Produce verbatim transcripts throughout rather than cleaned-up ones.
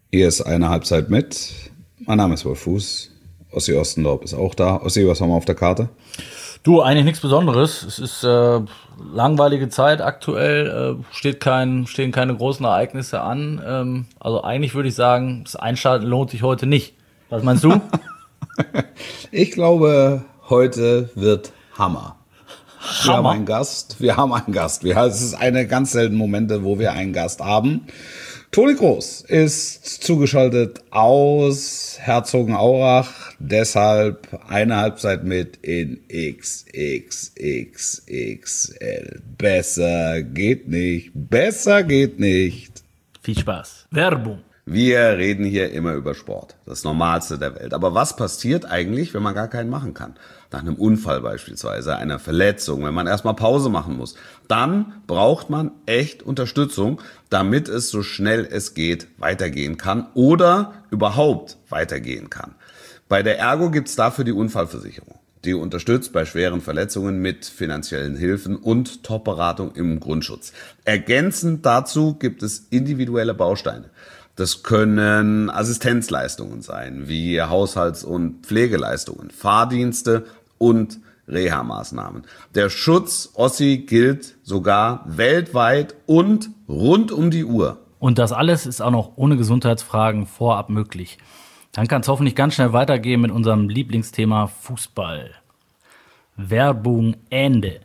Hier ist eine Halbzeit mit. Mein Name ist Wolf Fuß. Ossi Ostendorp ist auch da. Ossi, was haben wir auf der Karte? Du, eigentlich nichts Besonderes. Es ist äh, langweilige Zeit aktuell. Äh, steht kein, stehen keine großen Ereignisse an. Ähm, also eigentlich würde ich sagen, das Einschalten lohnt sich heute nicht. Was meinst du? Ich glaube, heute wird Hammer. Wir Hammer. haben einen Gast. Wir haben einen Gast. Wir, es ist eine ganz seltene Momente, wo wir einen Gast haben. Toni Kroos ist zugeschaltet aus Herzogenaurach. Deshalb eine Halbzeit mit in X X X X L. Besser geht nicht. Besser geht nicht. Viel Spaß. Werbung. Wir reden hier immer über Sport, das Normalste der Welt. Aber was passiert eigentlich, wenn man gar keinen machen kann? Nach einem Unfall beispielsweise, einer Verletzung, wenn man erstmal Pause machen muss. Dann braucht man echt Unterstützung, damit es so schnell es geht weitergehen kann oder überhaupt weitergehen kann. Bei der Ergo gibt's dafür die Unfallversicherung. Die unterstützt bei schweren Verletzungen mit finanziellen Hilfen und Top-Beratung im Grundschutz. Ergänzend dazu gibt es individuelle Bausteine. Das können Assistenzleistungen sein, wie Haushalts- und Pflegeleistungen, Fahrdienste und Reha-Maßnahmen. Der Schutz Ossi gilt sogar weltweit und rund um die Uhr. Und das alles ist auch noch ohne Gesundheitsfragen vorab möglich. Dann kann es hoffentlich ganz schnell weitergehen mit unserem Lieblingsthema Fußball. Werbung Ende.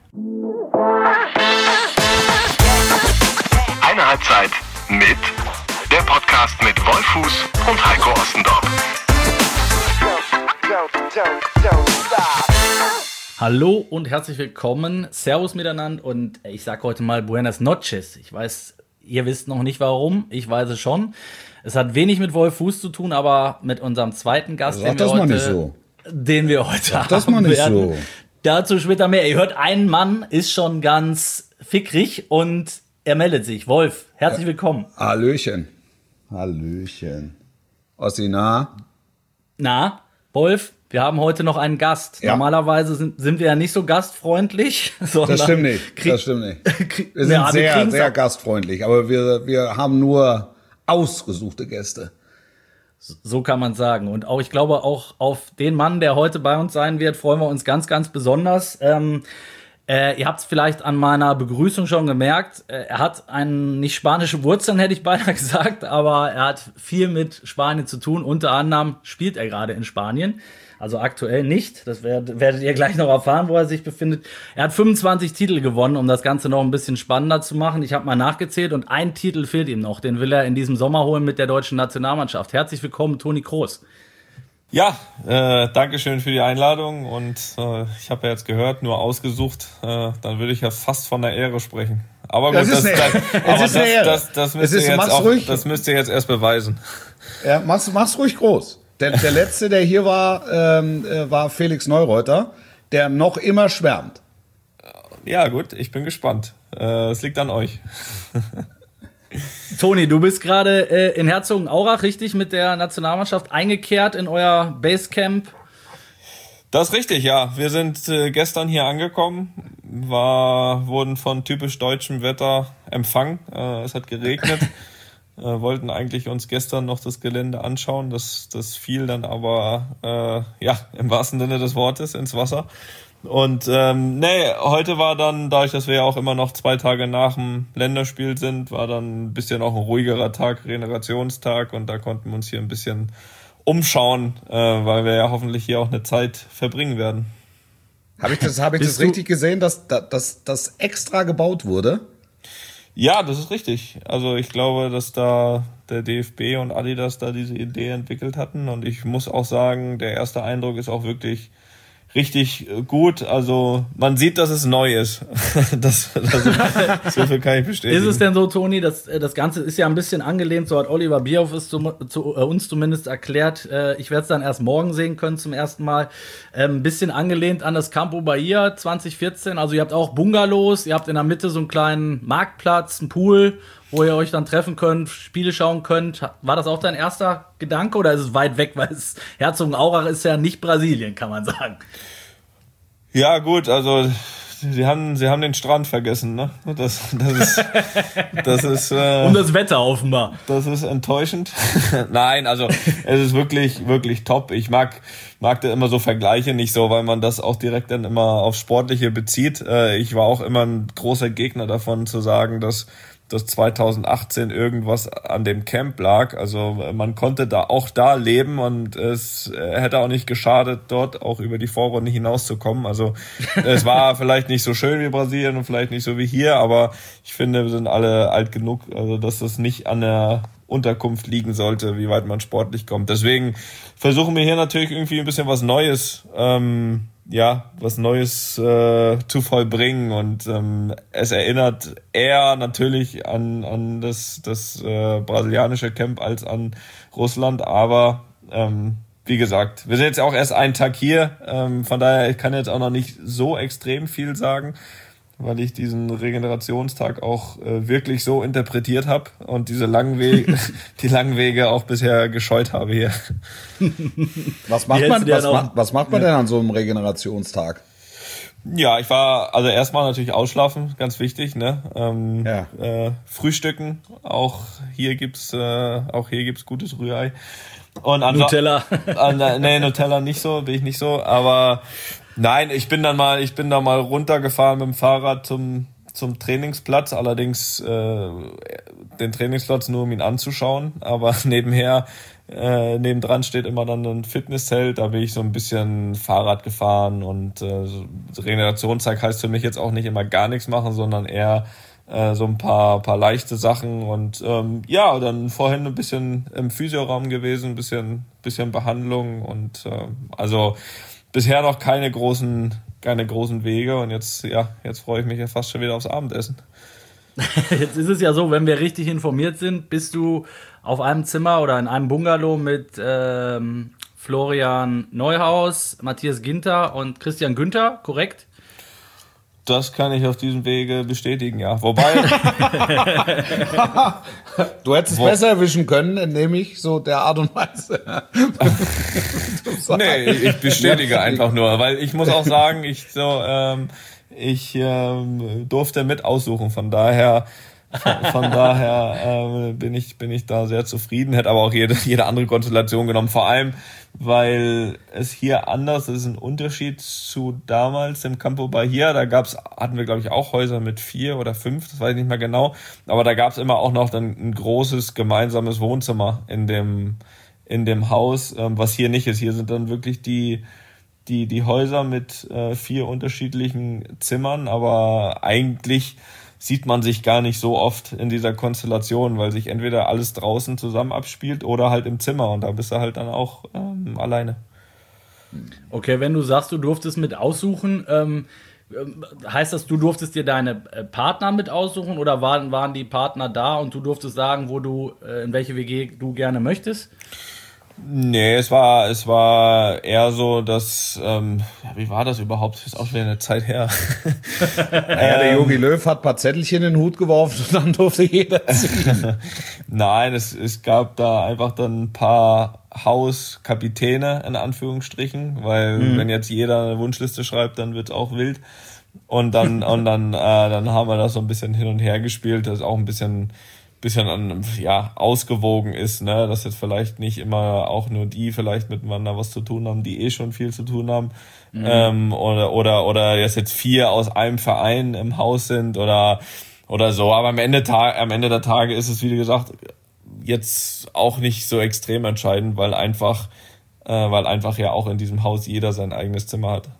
Eine Halbzeit mit der Podcast mit Wolf Fuß und Heiko Ostendorp. Hallo und herzlich willkommen. Servus miteinander und ich sage heute mal Buenas noches. Ich weiß, ihr wisst noch nicht warum, ich weiß es schon. Es hat wenig mit Wolf Fuß zu tun, aber mit unserem zweiten Gast, Sag den wir das mal heute, nicht so. den wir heute Sag haben das mal nicht werden. so. Dazu später mehr. Ihr hört, ein Mann ist schon ganz fickrig und er meldet sich. Wolf, herzlich willkommen. Hallöchen. Hallöchen. Ossi, na? Na, Wolf, wir haben heute noch einen Gast. Ja. Normalerweise sind, sind wir ja nicht so gastfreundlich. Sondern Das stimmt nicht. krieg- Das stimmt nicht. krieg- Wir sind ja, wir sehr, kriegen's sehr auch- gastfreundlich, aber wir, wir haben nur ausgesuchte Gäste. So kann man sagen. Und auch, ich glaube, auch auf den Mann, der heute bei uns sein wird, freuen wir uns ganz, ganz besonders. Ähm, äh, ihr habt es vielleicht an meiner Begrüßung schon gemerkt. Äh, er hat ein, nicht spanische Wurzeln, hätte ich beinahe gesagt, aber er hat viel mit Spanien zu tun. Unter anderem spielt er gerade in Spanien. Also aktuell nicht. Das werdet, werdet ihr gleich noch erfahren, wo er sich befindet. Er hat fünfundzwanzig Titel gewonnen, um das Ganze noch ein bisschen spannender zu machen. Ich habe mal nachgezählt und ein Titel fehlt ihm noch. Den will er in diesem Sommer holen mit der deutschen Nationalmannschaft. Herzlich willkommen, Toni Kroos. Ja, äh, Dankeschön für die Einladung und äh, ich habe ja jetzt gehört, nur ausgesucht, äh, dann würde ich ja fast von der Ehre sprechen. Aber gut, Das ist eine Ehre. das, Es aber ist eine das, Ehre. das, das, müsst Es ist- ihr jetzt mach's auch, ruhig. das müsst ihr jetzt erst beweisen. Ja, mach's, mach's ruhig groß. Der, der letzte, der hier war, ähm, äh, war Felix Neureuter, der noch immer schwärmt. Ja gut, ich bin gespannt. Äh, es liegt an euch. Toni, du bist gerade äh, in Herzogenaurach, richtig, mit der Nationalmannschaft eingekehrt in euer Basecamp. Das ist richtig, ja. Wir sind äh, gestern hier angekommen, war, wurden von typisch deutschem Wetter empfangen. Äh, es hat geregnet. Äh, wollten eigentlich uns gestern noch das Gelände anschauen. Das, das fiel dann aber, äh, ja, im wahrsten Sinne des Wortes ins Wasser. Und ähm, nee, heute war dann, dadurch, dass wir ja auch immer noch zwei Tage nach dem Länderspiel sind, war dann ein bisschen auch ein ruhigerer Tag, Regenerationstag, und da konnten wir uns hier ein bisschen umschauen, äh, weil wir ja hoffentlich hier auch eine Zeit verbringen werden. Habe ich das, hab ich Bist das du- richtig gesehen, dass das dass extra gebaut wurde? Ja, das ist richtig. Also ich glaube, dass da der D F B und Adidas da diese Idee entwickelt hatten, und ich muss auch sagen, der erste Eindruck ist auch wirklich richtig gut. Also man sieht, dass es neu ist. das, das, so viel kann ich bestätigen. Ist es denn so, Toni, dass äh, das Ganze ist ja ein bisschen angelehnt, so hat Oliver Bierhoff es zu, zu äh, uns zumindest erklärt. Äh, ich werde es dann erst morgen sehen können zum ersten Mal. Ähm, ein bisschen angelehnt an das Campo Bahia zwanzig vierzehn. Also ihr habt auch Bungalows, ihr habt in der Mitte so einen kleinen Marktplatz, einen Pool, wo ihr euch dann treffen könnt, Spiele schauen könnt. War das auch dein erster Gedanke oder ist es weit weg? Weil es Herzogenaurach ist ja nicht Brasilien, kann man sagen. Ja gut, also Sie haben, sie haben den Strand vergessen, ne? Das, das ist, das ist, äh, und das Wetter offenbar. Das ist enttäuschend. Nein, also, es ist wirklich, wirklich top. Ich mag, mag da immer so Vergleiche nicht so, weil man das auch direkt dann immer auf Sportliche bezieht. Äh, ich war auch immer ein großer Gegner davon zu sagen, dass, dass zweitausendachtzehn irgendwas an dem Camp lag. Also man konnte da auch da leben und es hätte auch nicht geschadet, dort auch über die Vorrunde hinauszukommen. Also es war vielleicht nicht so schön wie Brasilien und vielleicht nicht so wie hier, aber ich finde, wir sind alle alt genug, also dass das nicht an der Unterkunft liegen sollte, wie weit man sportlich kommt. Deswegen versuchen wir hier natürlich irgendwie ein bisschen was Neues, ähm, ja, was Neues äh, zu vollbringen und ähm, es erinnert eher natürlich an an das das äh, brasilianische Camp als an Russland, aber ähm, wie gesagt, wir sind jetzt auch erst einen Tag hier, ähm, von daher ich kann jetzt auch noch nicht so extrem viel sagen, weil ich diesen Regenerationstag auch äh, wirklich so interpretiert habe und diese langen Wege, die langen Wege auch bisher gescheut habe hier. Was macht man, was, macht, was macht man denn an so einem Regenerationstag? Ja, ich war, also erstmal natürlich ausschlafen, ganz wichtig, ne? Ähm, ja. äh, Frühstücken, auch hier gibt's, äh, auch hier gibt's gutes Rührei. Und an Nutella. An, nee, Nutella nicht so, bin ich nicht so, aber nein, ich bin dann mal, ich bin da mal runtergefahren mit dem Fahrrad zum zum Trainingsplatz, allerdings äh, den Trainingsplatz nur um ihn anzuschauen, aber nebenher äh, nebendran steht immer dann ein Fitnesszelt, da bin ich so ein bisschen Fahrrad gefahren und äh, Regenerationstag heißt für mich jetzt auch nicht immer gar nichts machen, sondern eher äh, so ein paar paar leichte Sachen und ähm, ja, dann vorhin ein bisschen im Physioraum gewesen, ein bisschen bisschen Behandlung und äh, also bisher noch keine großen, keine großen Wege und jetzt, ja, jetzt freue ich mich ja fast schon wieder aufs Abendessen. Jetzt ist es ja so, wenn wir richtig informiert sind, bist du auf einem Zimmer oder in einem Bungalow mit ähm, Florian Neuhaus, Matthias Ginter und Christian Günther, korrekt? Das kann ich auf diesem Wege bestätigen, ja. Wobei. Du hättest es Wo? besser erwischen können, indem ich so der Art und Weise. Nee, ich bestätige einfach nur, weil ich muss auch sagen, ich so, ähm, ich ähm, durfte mit aussuchen, von daher. Von, von daher äh, bin ich bin ich da sehr zufrieden, hätte aber auch jede jede andere Konstellation genommen, vor allem weil es hier anders ist, ein Unterschied zu damals im Campo Bahia, da gab's hatten wir glaube ich auch Häuser mit vier oder fünf, das weiß ich nicht mehr genau, aber da gab's immer auch noch dann ein großes gemeinsames Wohnzimmer in dem in dem Haus, ähm, was hier nicht ist. Hier sind dann wirklich die die die Häuser mit äh, vier unterschiedlichen Zimmern, aber eigentlich sieht man sich gar nicht so oft in dieser Konstellation, weil sich entweder alles draußen zusammen abspielt oder halt im Zimmer und da bist du halt dann auch ähm, alleine. Okay, wenn du sagst, du durftest mit aussuchen, ähm, heißt das, du durftest dir deine Partner mit aussuchen oder waren, waren die Partner da und du durftest sagen, wo du, äh, in welche W G du gerne möchtest? Nee, es war es war eher so, dass ähm, ja, wie war das überhaupt? Das ist auch schon wieder eine Zeit her. Naja, der Jogi Löw hat ein paar Zettelchen in den Hut geworfen und dann durfte jeder ziehen. Nein, es es gab da einfach dann ein paar Hauskapitäne in Anführungsstrichen, weil mhm. wenn jetzt jeder eine Wunschliste schreibt, dann wird's auch wild. Und dann und dann äh, dann haben wir das so ein bisschen hin und her gespielt, das ist auch ein bisschen bisschen an, ja, ausgewogen ist, ne, dass jetzt vielleicht nicht immer auch nur die vielleicht miteinander was zu tun haben, die eh schon viel zu tun haben, mhm. ähm, oder, oder, oder dass jetzt vier aus einem Verein im Haus sind oder, oder so, aber am Ende, am Ende der Tage ist es, wie gesagt, jetzt auch nicht so extrem entscheidend, weil einfach, äh, weil einfach ja auch in diesem Haus jeder sein eigenes Zimmer hat.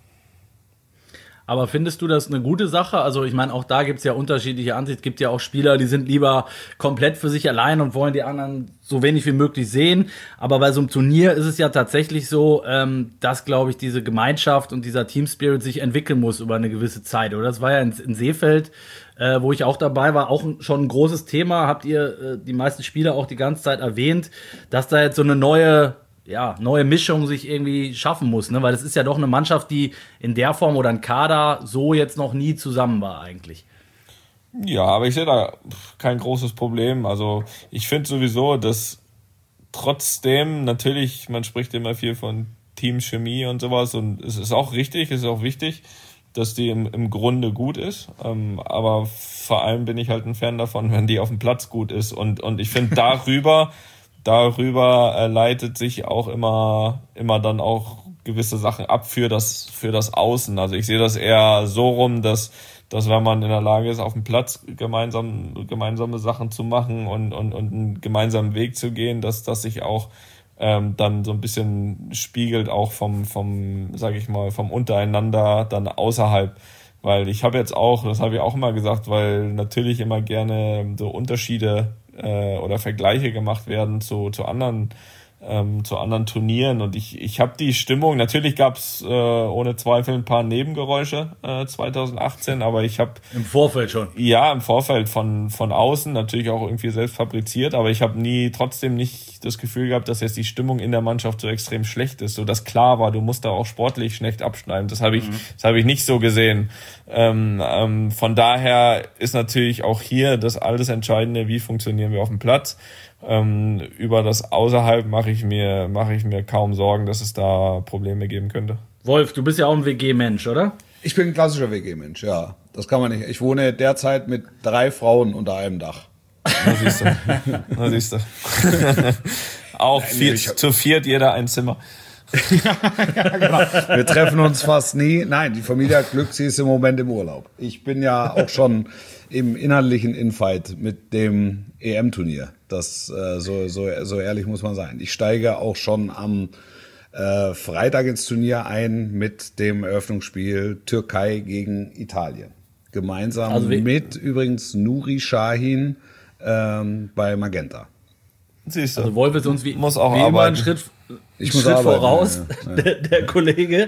Aber findest du das eine gute Sache? Also ich meine, auch da gibt's ja unterschiedliche Ansichten. Es gibt ja auch Spieler, die sind lieber komplett für sich allein und wollen die anderen so wenig wie möglich sehen. Aber bei so einem Turnier ist es ja tatsächlich so, ähm, dass, glaube ich, diese Gemeinschaft und dieser Team-Spirit sich entwickeln muss über eine gewisse Zeit. Oder das war ja in, in Seefeld, äh, wo ich auch dabei war, auch schon ein großes Thema. Habt ihr äh, die meisten Spieler auch die ganze Zeit erwähnt, dass da jetzt so eine neue ja, neue Mischung sich irgendwie schaffen muss, ne? Weil es ist ja doch eine Mannschaft, die in der Form oder ein Kader so jetzt noch nie zusammen war eigentlich. Ja, aber ich sehe da kein großes Problem. Also ich finde sowieso, dass trotzdem natürlich, man spricht immer viel von Teamchemie und sowas und es ist auch richtig, es ist auch wichtig, dass die im, im Grunde gut ist. Ähm, aber vor allem bin ich halt ein Fan davon, wenn die auf dem Platz gut ist. Und, und ich finde, darüber, darüber äh, leitet sich auch immer, immer dann auch gewisse Sachen ab für das, für das Außen. Also ich sehe das eher so rum, dass, dass wenn man in der Lage ist, auf dem Platz gemeinsam, gemeinsame Sachen zu machen und, und, und einen gemeinsamen Weg zu gehen, dass das sich auch ähm, dann so ein bisschen spiegelt auch vom, vom, sag ich mal, vom Untereinander dann außerhalb. Weil ich habe jetzt auch, das habe ich auch immer gesagt, weil natürlich immer gerne so Unterschiede äh, oder Vergleiche gemacht werden zu, zu anderen Ähm, zu anderen Turnieren und ich ich habe die Stimmung, natürlich gab es äh, ohne Zweifel ein paar Nebengeräusche äh, zwanzig achtzehn, aber ich habe im Vorfeld schon. Ja, im Vorfeld von von außen, natürlich auch irgendwie selbst fabriziert, aber ich habe nie, trotzdem nicht das Gefühl gehabt, dass jetzt die Stimmung in der Mannschaft so extrem schlecht ist, so dass klar war, du musst da auch sportlich schlecht abschneiden, das habe ich mhm. das habe ich nicht so gesehen. Ähm, ähm, von daher ist natürlich auch hier das alles Entscheidende, wie funktionieren wir auf dem Platz. Ähm, über das Außerhalb mache ich mir mache ich mir kaum Sorgen, dass es da Probleme geben könnte. Wolf, du bist ja auch ein W G-Mensch, oder? Ich bin ein klassischer W G-Mensch, ja. Das kann man nicht. Ich wohne derzeit mit drei Frauen unter einem Dach. Na siehst du. Na siehst du. Auch vier, zu viert jeder ein Zimmer. Ja, genau. Wir treffen uns fast nie. Nein, die Familie hat Glück, sie ist im Moment im Urlaub. Ich bin ja auch schon im inhaltlichen Infight mit dem E M-Turnier. Das äh, so, so, so ehrlich muss man sein. Ich steige auch schon am äh, Freitag ins Turnier ein mit dem Eröffnungsspiel Türkei gegen Italien. Gemeinsam also mit übrigens Nuri Sahin ähm, bei Magenta. Siehst du. Also Wolf ist uns wie, muss auch wie immer einen Schritt, ich Schritt muss arbeiten, voraus, ja, ja. Der, der Kollege.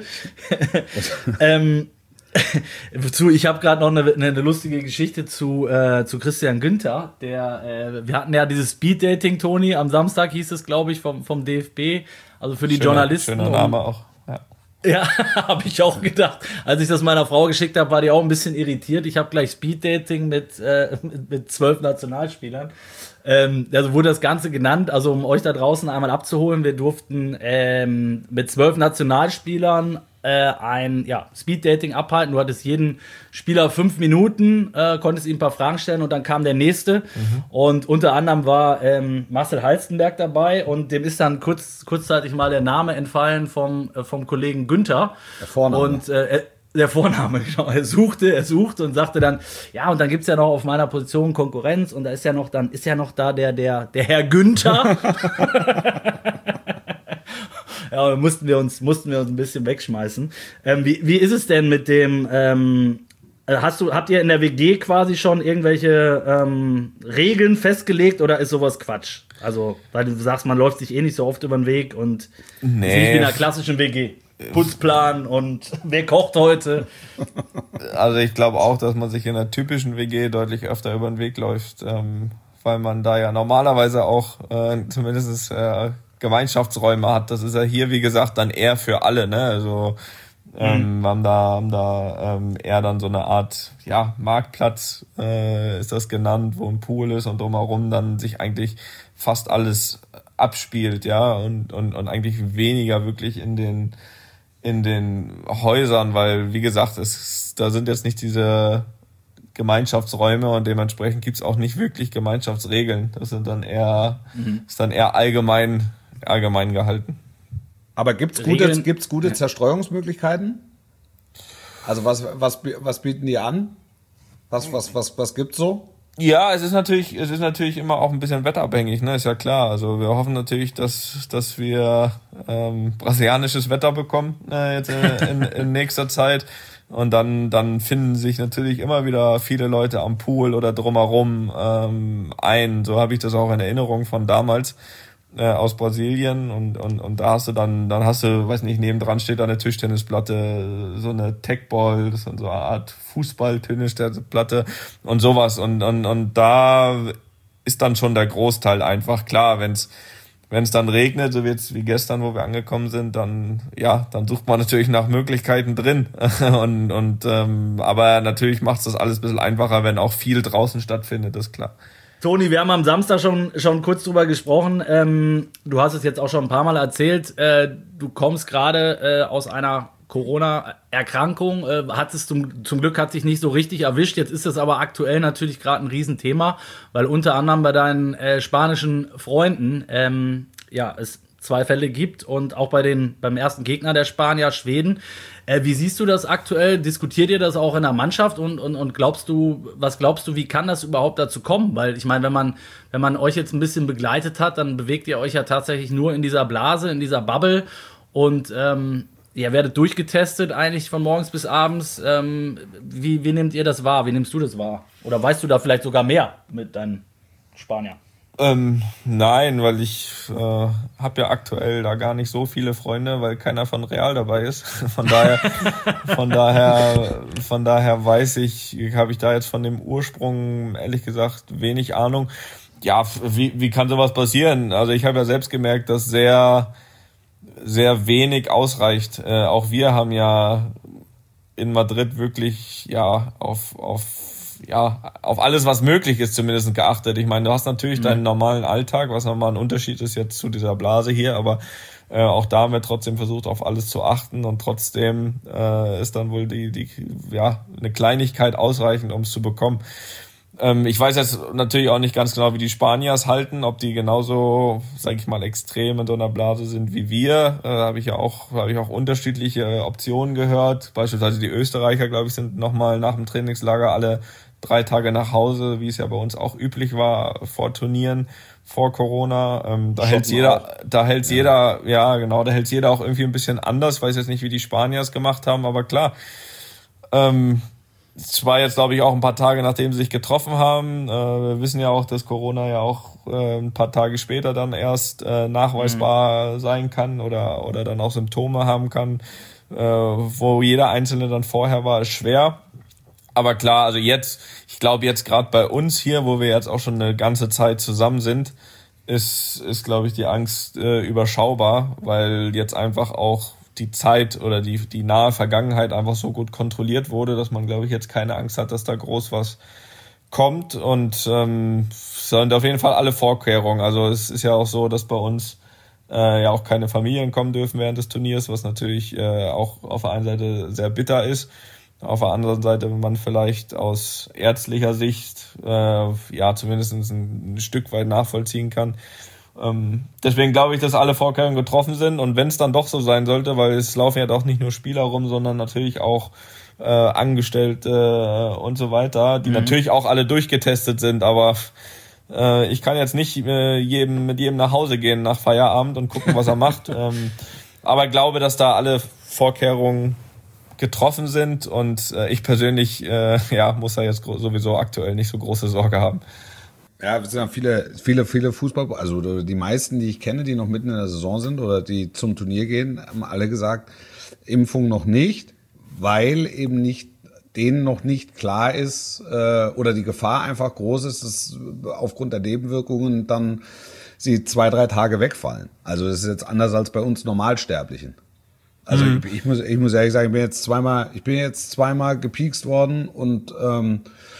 ähm, zu, ich habe gerade noch eine, eine lustige Geschichte zu äh, zu Christian Günther. Der, äh, wir hatten ja dieses Speed-Dating, Toni, am Samstag hieß es, glaube ich, vom vom D F B, also für die schöner, Journalisten. Schöner Name auch. Ja, ja habe ich auch gedacht. Als ich das meiner Frau geschickt habe, war die auch ein bisschen irritiert. Ich habe gleich Speed-Dating mit äh, mit zwölf Nationalspielern. Ähm, also wurde das Ganze genannt, also um euch da draußen einmal abzuholen, wir durften ähm, mit zwölf Nationalspielern äh, ein ja, Speed-Dating abhalten. Du hattest jeden Spieler fünf Minuten, äh, konntest ihm ein paar Fragen stellen und dann kam der nächste. Mhm. Und unter anderem war ähm, Marcel Halstenberg dabei und dem ist dann kurz, kurzzeitig mal der Name entfallen vom, äh, vom Kollegen Günther. Der Vorname. Und äh, Der Vorname, genau. Er suchte, er suchte und sagte dann, ja, und dann gibt's ja noch auf meiner Position Konkurrenz und da ist ja noch, dann ist ja noch da der, der, der Herr Günther. Ja, mussten wir uns, mussten wir uns ein bisschen wegschmeißen. Ähm, wie, wie ist es denn mit dem, ähm, hast du, habt ihr in der W G quasi schon irgendwelche ähm, Regeln festgelegt oder ist sowas Quatsch? Also, weil du sagst, man läuft sich eh nicht so oft über den Weg und nee. ist nicht wie in einer klassischen W G. Putzplan und wer kocht heute? Also ich glaube auch, dass man sich in einer typischen W G deutlich öfter über den Weg läuft, ähm, weil man da ja normalerweise auch äh, zumindest äh, Gemeinschaftsräume hat. Das ist ja hier, wie gesagt, dann eher für alle, ne? Also ähm, mhm. haben da, haben da ähm, eher dann so eine Art, ja, Marktplatz äh, ist das genannt, wo ein Pool ist und drumherum dann sich eigentlich fast alles abspielt, ja, und, und, und eigentlich weniger wirklich in den in den Häusern, weil, wie gesagt, es, da sind jetzt nicht diese Gemeinschaftsräume und dementsprechend gibt's auch nicht wirklich Gemeinschaftsregeln. Das sind dann eher, mhm. ist dann eher allgemein, allgemein gehalten. Aber gibt's gute, gibt's gute Zerstreuungsmöglichkeiten? Also was, was, was bieten die an? Was, was, was, was gibt's so? Ja, es ist natürlich, es ist natürlich immer auch ein bisschen wetterabhängig, ne, ist ja klar. Also wir hoffen natürlich, dass, dass wir ähm, brasilianisches Wetter bekommen äh, jetzt in, in, in nächster Zeit. Und dann, dann finden sich natürlich immer wieder viele Leute am Pool oder drumherum ähm, ein. So habe ich das auch in Erinnerung von damals äh, aus Brasilien. Und, und, und da hast du dann, dann hast du, weiß nicht, nebendran steht da eine Tischtennisplatte, so eine Techball, das ist dann so eine Art Fußball-Tennisplatte und sowas. Und, und, und da ist dann schon der Großteil einfach klar, wenn's Wenn es dann regnet, so jetzt wie gestern, wo wir angekommen sind, dann ja, dann sucht man natürlich nach Möglichkeiten drin. und und ähm, aber natürlich macht es das alles ein bisschen einfacher, wenn auch viel draußen stattfindet, ist klar. Toni, wir haben am Samstag schon schon kurz drüber gesprochen. Ähm, du hast es jetzt auch schon ein paar Mal erzählt. Äh, du kommst gerade äh, aus einer Corona-Erkrankung. Äh, hat es zum, zum Glück hat sich nicht so richtig erwischt. Jetzt ist das aber aktuell natürlich gerade ein Riesenthema, weil unter anderem bei deinen äh, spanischen Freunden ähm, ja es zwei Fälle gibt und auch bei den beim ersten Gegner der Spanier, Schweden. Äh, wie siehst du das aktuell? Diskutiert ihr das auch in der Mannschaft und, und, und glaubst du, was glaubst du, wie kann das überhaupt dazu kommen? Weil ich meine, wenn man, wenn man euch jetzt ein bisschen begleitet hat, dann bewegt ihr euch ja tatsächlich nur in dieser Blase, in dieser Bubble und ähm, ihr werdet durchgetestet eigentlich von morgens bis abends. Ähm, wie, wie nehmt ihr das wahr? Wie nimmst du das wahr? Oder weißt du da vielleicht sogar mehr mit deinen Spaniern? Ähm, nein, weil ich äh, habe ja aktuell da gar nicht so viele Freunde, weil keiner von Real dabei ist. Von daher, von daher, von daher weiß ich, habe ich da jetzt von dem Ursprung ehrlich gesagt wenig Ahnung. Ja, wie wie kann sowas passieren? Also ich habe ja selbst gemerkt, dass sehr sehr wenig ausreicht. Äh, auch wir haben ja in Madrid wirklich ja auf auf ja, auf alles, was möglich ist, zumindest geachtet. Ich meine, du hast natürlich mhm. deinen normalen Alltag, was nochmal ein Unterschied ist jetzt zu dieser Blase hier, aber äh, auch da haben wir trotzdem versucht, auf alles zu achten und trotzdem äh, ist dann wohl die, die, ja, eine Kleinigkeit ausreichend, um es zu bekommen. Ähm, ich weiß jetzt natürlich auch nicht ganz genau, wie die Spanier es halten, ob die genauso, sage ich mal, extrem in so einer Blase sind wie wir. Äh, habe ich ja auch, habe ich auch unterschiedliche Optionen gehört. Beispielsweise die Österreicher, glaube ich, sind nochmal nach dem Trainingslager alle drei Tage nach Hause, wie es ja bei uns auch üblich war vor Turnieren, vor Corona. Ähm, da hält's jeder, da hält's ja. jeder, ja genau, da hält's jeder auch irgendwie ein bisschen anders. Ich weiß jetzt nicht, wie die Spanier es gemacht haben, aber klar. Ähm, es war jetzt, glaube ich, auch ein paar Tage, nachdem sie sich getroffen haben. Äh, wir wissen ja auch, dass Corona ja auch äh, ein paar Tage später dann erst äh, nachweisbar mhm. sein kann oder oder dann auch Symptome haben kann, äh, wo jeder Einzelne dann vorher war, ist schwer. Aber klar, also jetzt, ich glaube jetzt gerade bei uns hier, wo wir jetzt auch schon eine ganze Zeit zusammen sind, ist, ist glaube ich, die Angst äh, überschaubar, weil jetzt einfach auch die Zeit oder die, die nahe Vergangenheit einfach so gut kontrolliert wurde, dass man, glaube ich, jetzt keine Angst hat, dass da groß was kommt und ähm, sind auf jeden Fall alle Vorkehrungen. Also es ist ja auch so, dass bei uns äh, ja auch keine Familien kommen dürfen während des Turniers, was natürlich äh, auch auf der einen Seite sehr bitter ist. Auf der anderen Seite, wenn man vielleicht aus ärztlicher Sicht äh, ja zumindest ein, ein Stück weit nachvollziehen kann. Ähm, deswegen glaube ich, dass alle Vorkehrungen getroffen sind. Und wenn es dann doch so sein sollte, weil es laufen ja doch nicht nur Spieler rum, sondern natürlich auch äh, Angestellte äh, und so weiter, die mhm. natürlich auch alle durchgetestet sind. Aber äh, ich kann jetzt nicht äh, jedem mit jedem nach Hause gehen nach Feierabend und gucken, was er macht. ähm, aber glaube, dass da alle Vorkehrungen getroffen sind und äh, ich persönlich äh, ja muss da jetzt gro- sowieso aktuell nicht so große Sorge haben. Ja, es sind ja viele, viele, viele Fußball, also die meisten, die ich kenne, die noch mitten in der Saison sind oder die zum Turnier gehen, haben alle gesagt, Impfung noch nicht, weil eben nicht denen noch nicht klar ist äh, oder die Gefahr einfach groß ist, dass aufgrund der Nebenwirkungen dann sie zwei, drei Tage wegfallen. Also das ist jetzt anders als bei uns Normalsterblichen. Also mhm. ich, ich muss ich muss ehrlich sagen, ich bin jetzt zweimal ich bin jetzt zweimal gepiekst worden und ähm,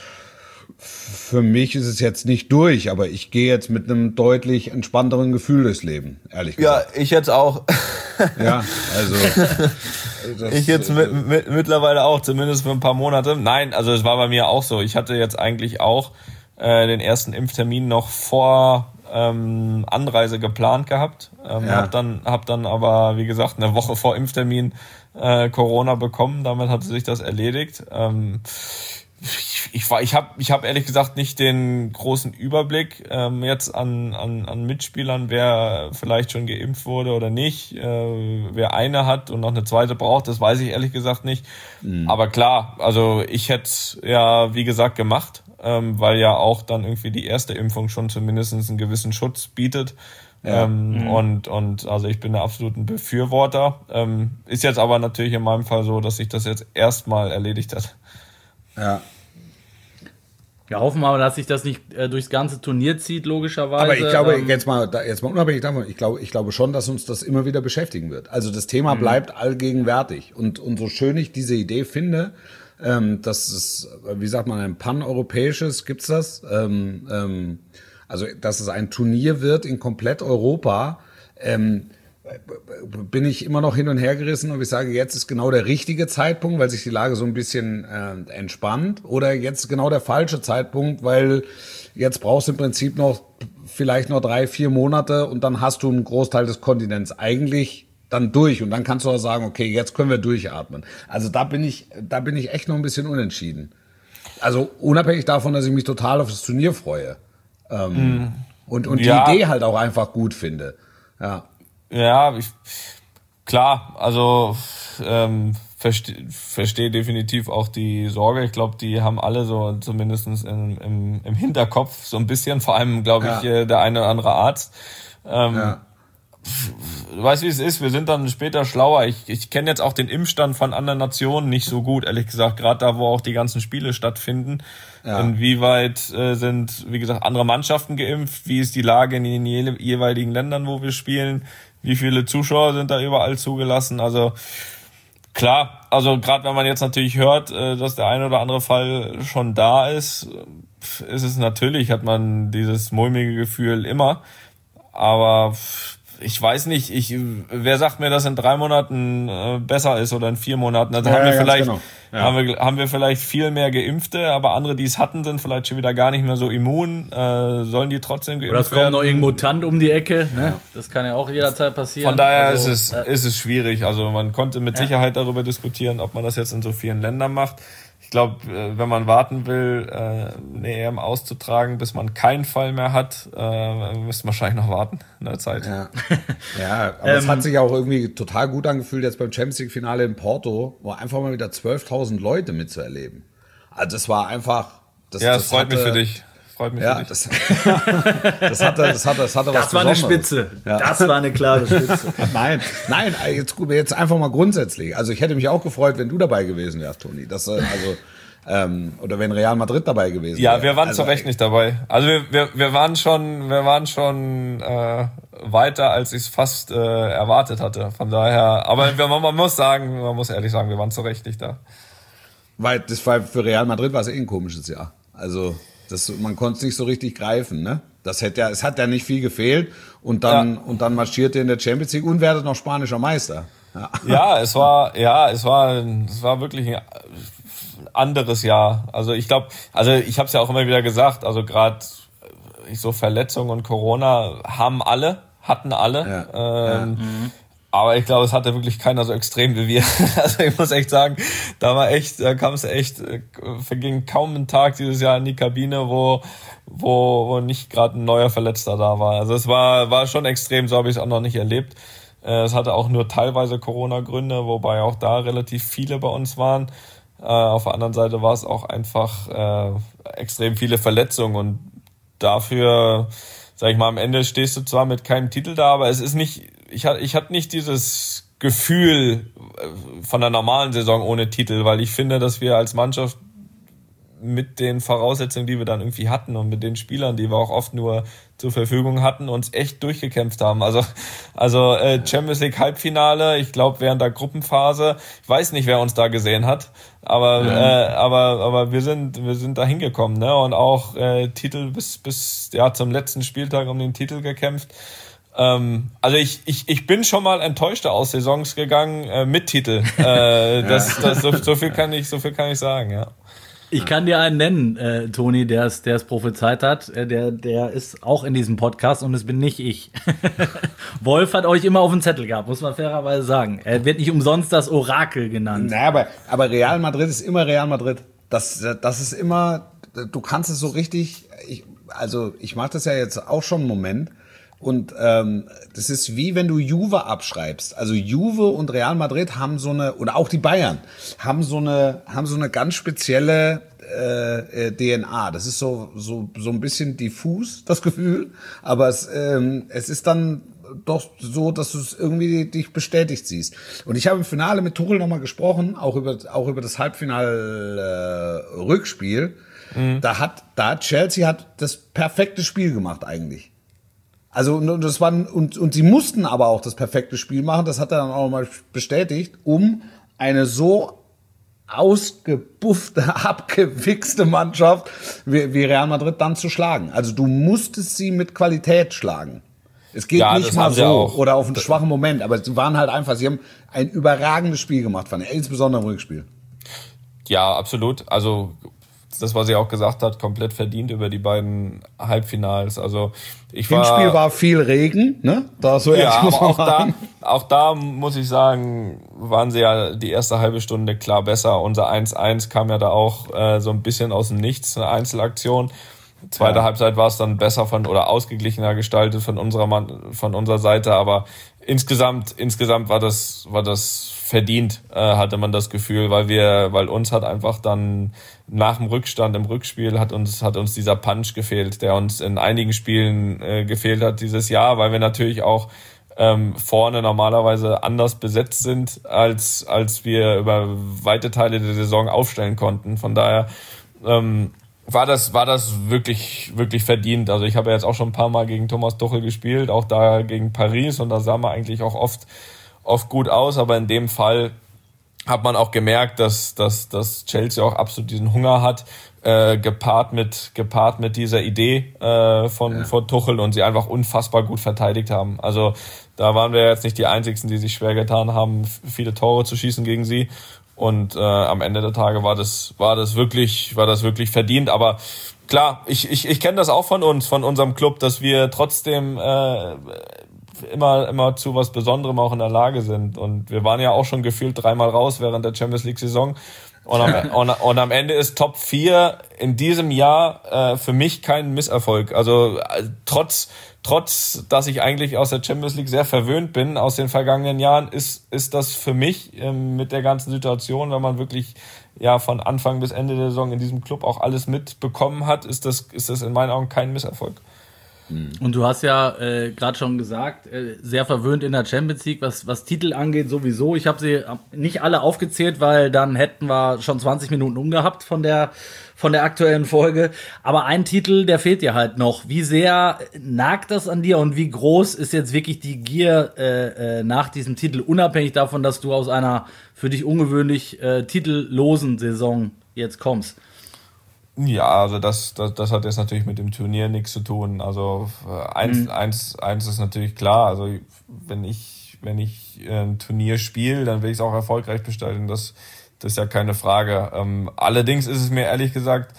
für mich ist es jetzt nicht durch, aber ich gehe jetzt mit einem deutlich entspannteren Gefühl durchs Leben, ehrlich gesagt. Ja, ich jetzt auch. Ja, also das, ich jetzt mit, mit, mittlerweile auch, zumindest für ein paar Monate. Nein, also es war bei mir auch so. Ich hatte jetzt eigentlich auch äh, den ersten Impftermin noch vor ähm, Anreise geplant gehabt. Ähm, ja. Hab dann, hab dann aber, wie gesagt, eine Woche vor Impftermin äh, Corona bekommen. Damit hatte sich das erledigt. Ähm, ich ich, war, ich habe ich hab ehrlich gesagt nicht den großen Überblick ähm, jetzt an, an, an Mitspielern, wer vielleicht schon geimpft wurde oder nicht. Äh, wer eine hat und noch eine zweite braucht, das weiß ich ehrlich gesagt nicht. Mhm. Aber klar, also ich hätte es ja, wie gesagt, gemacht. Ähm, weil ja auch dann irgendwie die erste Impfung schon zumindest einen gewissen Schutz bietet. Ja. Ähm, mhm. und, und also ich bin da absolut ein Befürworter. Ähm, ist jetzt aber natürlich in meinem Fall so, dass sich das jetzt erstmal erledigt hat. Ja. Ja, hoffen wir aber, dass sich das nicht äh, durchs ganze Turnier zieht, logischerweise. Aber ich glaube, ähm, jetzt mal, jetzt mal unabhängig davon, ich glaube, ich glaube schon, dass uns das immer wieder beschäftigen wird. Also das Thema mhm. bleibt allgegenwärtig. Und, und so schön ich diese Idee finde, Ähm, das ist, wie sagt man, ein paneuropäisches, gibt's das? Ähm, ähm, also, dass es ein Turnier wird in komplett Europa. Ähm, bin ich immer noch hin und her gerissen, ob ich sage, jetzt ist genau der richtige Zeitpunkt, weil sich die Lage so ein bisschen äh, entspannt, oder jetzt genau der falsche Zeitpunkt, weil jetzt brauchst du im Prinzip noch vielleicht noch drei, vier Monate und dann hast du einen Großteil des Kontinents eigentlich dann durch und dann kannst du auch sagen, okay, jetzt können wir durchatmen. Also da bin ich, da bin ich echt noch ein bisschen unentschieden. Also unabhängig davon, dass ich mich total auf das Turnier freue ähm, mm. und, und ja. die Idee halt auch einfach gut finde. Ja. Ja, ich, klar, also ähm, verstehe versteh definitiv auch die Sorge. Ich glaube, die haben alle so zumindestens im, im, im Hinterkopf so ein bisschen, vor allem, glaube ich, ja. der eine oder andere Arzt. Ähm, ja. Du weißt, wie es ist, wir sind dann später schlauer. Ich, ich kenne jetzt auch den Impfstand von anderen Nationen nicht so gut, ehrlich gesagt, gerade da, wo auch die ganzen Spiele stattfinden. Ja. Inwieweit äh, sind, wie gesagt, andere Mannschaften geimpft? Wie ist die Lage in den je- jeweiligen Ländern, wo wir spielen? Wie viele Zuschauer sind da überall zugelassen? Also klar, also gerade wenn man jetzt natürlich hört, äh, dass der eine oder andere Fall schon da ist, ist es natürlich, hat man dieses mulmige Gefühl immer. Aber ich weiß nicht, ich, wer sagt mir, dass in drei Monaten äh, besser ist oder in vier Monaten? Also ja, haben wir ja, vielleicht, genau. ja. haben wir, haben wir vielleicht viel mehr Geimpfte, aber andere, die es hatten, sind vielleicht schon wieder gar nicht mehr so immun. Äh, sollen die trotzdem geimpft werden? Oder es kommt noch irgendein Mutant um die Ecke, ne? Ja. Das kann ja auch jederzeit passieren. Von daher also, ist es, äh, ist es schwierig. Also man konnte mit ja. Sicherheit darüber diskutieren, ob man das jetzt in so vielen Ländern macht. Ich glaube, wenn man warten will, eine E M auszutragen, bis man keinen Fall mehr hat, müsste man wahrscheinlich noch warten in der Zeit. Ja, ja aber ähm, es hat sich auch irgendwie total gut angefühlt jetzt beim Champions League Finale in Porto, wo einfach mal wieder zwölftausend Leute mitzuerleben. Also das war einfach... Das, ja, das, das freut hatte, mich für dich. Freut mich ja, für dich. Das, das hatte, das hatte, das hatte das was war eine Besonderes. Spitze. Ja. Das war eine klare Spitze. Nein, nein, jetzt, jetzt einfach mal grundsätzlich. Also ich hätte mich auch gefreut, wenn du dabei gewesen wärst, Toni. Das, also... Ähm, oder wenn Real Madrid dabei gewesen ja, wäre. Ja, wir waren also, zu Recht nicht dabei. Also wir, wir, wir waren schon, wir waren schon äh, weiter, als ich es fast äh, erwartet hatte. Von daher, aber man, man muss sagen, man muss ehrlich sagen, wir waren zu Recht nicht da. Weil das war für Real Madrid war es eh ein komisches Jahr. Also das, man konnte es nicht so richtig greifen, ne? Das hätte ja, es hat ja nicht viel gefehlt und dann ja. und dann marschierte in der Champions League und werdet noch spanischer Meister. Ja, ja es war, ja, es war, es war wirklich ein anderes Jahr. Also ich glaube, also ich habe es ja auch immer wieder gesagt, also gerade so Verletzungen und Corona haben alle, hatten alle. Ja. Ähm, ja. Mhm. Aber ich glaube, es hatte wirklich keiner so extrem wie wir. Also ich muss echt sagen, da war echt, da kam es echt, verging kaum ein Tag dieses Jahr in die Kabine, wo wo, wo nicht gerade ein neuer Verletzter da war. Also es war war schon extrem, so habe ich es auch noch nicht erlebt. Es hatte auch nur teilweise Corona-Gründe, wobei auch da relativ viele bei uns waren. Äh, auf der anderen Seite war es auch einfach äh, extrem viele Verletzungen und dafür, sag ich mal, am Ende stehst du zwar mit keinem Titel da, aber es ist nicht, ich hatte ich hatte nicht dieses Gefühl von der normalen Saison ohne Titel, weil ich finde, dass wir als Mannschaft mit den Voraussetzungen, die wir dann irgendwie hatten und mit den Spielern, die wir auch oft nur zur Verfügung hatten, uns echt durchgekämpft haben. Also also äh, Champions League Halbfinale, ich glaube während der Gruppenphase, ich weiß nicht, wer uns da gesehen hat, aber mhm. äh, aber aber wir sind wir sind da hingekommen, ne? Und auch äh, Titel bis bis ja zum letzten Spieltag um den Titel gekämpft. Ähm, also ich ich ich bin schon mal enttäuschter aus Saisons gegangen äh, mit Titel. Äh, das das so, so viel kann ich so viel kann ich sagen, ja. Ich kann dir einen nennen, äh, Toni, der es der es prophezeit hat. Äh, der der ist auch in diesem Podcast und es bin nicht ich. Wolf hat euch immer auf den Zettel gehabt, muss man fairerweise sagen. Er wird nicht umsonst das Orakel genannt. Naja, aber, aber Real Madrid ist immer Real Madrid. Das, das ist immer, du kannst es so richtig, ich, also ich mache das ja jetzt auch schon einen Moment. Und ähm, das ist wie wenn du Juve abschreibst. Also Juve und Real Madrid haben so eine, oder auch die Bayern, haben so eine, haben so eine ganz spezielle äh, D N A. Das ist so so so ein bisschen diffus, das Gefühl. Aber es, ähm, es ist dann doch so, dass du es irgendwie dich bestätigt siehst. Und ich habe im Finale mit Tuchel nochmal gesprochen, auch über auch über das Halbfinal-Rückspiel. Äh, mhm. Da hat da Chelsea hat das perfekte Spiel gemacht eigentlich. Also und das waren und und sie mussten aber auch das perfekte Spiel machen. Das hat er dann auch mal bestätigt, um eine so ausgebuffte, abgewichste Mannschaft wie, wie Real Madrid dann zu schlagen. Also du musstest sie mit Qualität schlagen. Es geht Ja, nicht das mal haben sie so auch. oder auf einen schwachen Moment, aber sie waren halt einfach, sie haben ein überragendes Spiel gemacht, fand ich, insbesondere im Rückspiel. Ja, absolut. Also das, was sie auch gesagt hat, komplett verdient über die beiden Halbfinals. Also ich war, Hinspiel war viel Regen, ne? Da so ja, ehrlich muss aber man auch da, sagen. auch da muss ich sagen, waren sie ja die erste halbe Stunde klar besser. Unser eins eins kam ja da auch äh, so ein bisschen aus dem Nichts, eine Einzelaktion. Zweite Ja. Halbzeit war es dann besser von oder ausgeglichener gestaltet von unserer Mann, von unserer Seite, aber insgesamt insgesamt war das war das verdient, äh, hatte man das Gefühl, weil wir weil uns hat einfach dann nach dem Rückstand im Rückspiel hat uns hat uns dieser Punch gefehlt, der uns in einigen Spielen äh, gefehlt hat dieses Jahr, weil wir natürlich auch ähm, vorne normalerweise anders besetzt sind, als als wir über weite Teile der Saison aufstellen konnten. Von daher ähm, war das war das wirklich wirklich verdient. Also ich habe ja jetzt auch schon ein paar Mal gegen Thomas Tuchel gespielt, auch da gegen Paris, und da sah man eigentlich auch oft oft gut aus, aber in dem Fall hat man auch gemerkt, dass dass dass Chelsea auch absolut diesen Hunger hat, äh, gepaart mit gepaart mit dieser Idee äh, von Ja. von Tuchel, und sie einfach unfassbar gut verteidigt haben. Also da waren wir jetzt nicht die einzigen, die sich schwer getan haben, viele Tore zu schießen gegen sie. Und äh, am Ende der Tage war das war das wirklich war das wirklich verdient. Aber klar, ich ich ich kenne das auch von uns, von unserem Club, dass wir trotzdem äh, immer immer zu was Besonderem auch in der Lage sind. Und wir waren ja auch schon gefühlt dreimal raus während der Champions League Saison. Und am, und, und am Ende ist Top vier in diesem Jahr äh, für mich kein Misserfolg. Also äh, trotz trotz, dass ich eigentlich aus der Champions League sehr verwöhnt bin aus den vergangenen Jahren, ist ist das für mich ähm, mit der ganzen Situation, wenn man wirklich ja von Anfang bis Ende der Saison in diesem Club auch alles mitbekommen hat, ist das ist das in meinen Augen kein Misserfolg. Und du hast ja äh, gerade schon gesagt, äh, sehr verwöhnt in der Champions League, was, was Titel angeht sowieso. Ich habe sie nicht alle aufgezählt, weil dann hätten wir schon zwanzig Minuten umgehabt von der, von der aktuellen Folge. Aber ein Titel, der fehlt dir halt noch. Wie sehr nagt das an dir und wie groß ist jetzt wirklich die Gier äh, äh, nach diesem Titel, unabhängig davon, dass du aus einer für dich ungewöhnlich äh, titellosen Saison jetzt kommst? Ja, also das, das, das hat jetzt natürlich mit dem Turnier nichts zu tun. Also äh, eins, Mhm. eins, eins ist natürlich klar. Also wenn ich, wenn ich äh, ein Turnier spiele, dann will ich es auch erfolgreich gestalten. Das, das ist ja keine Frage. Ähm, allerdings ist es mir ehrlich gesagt,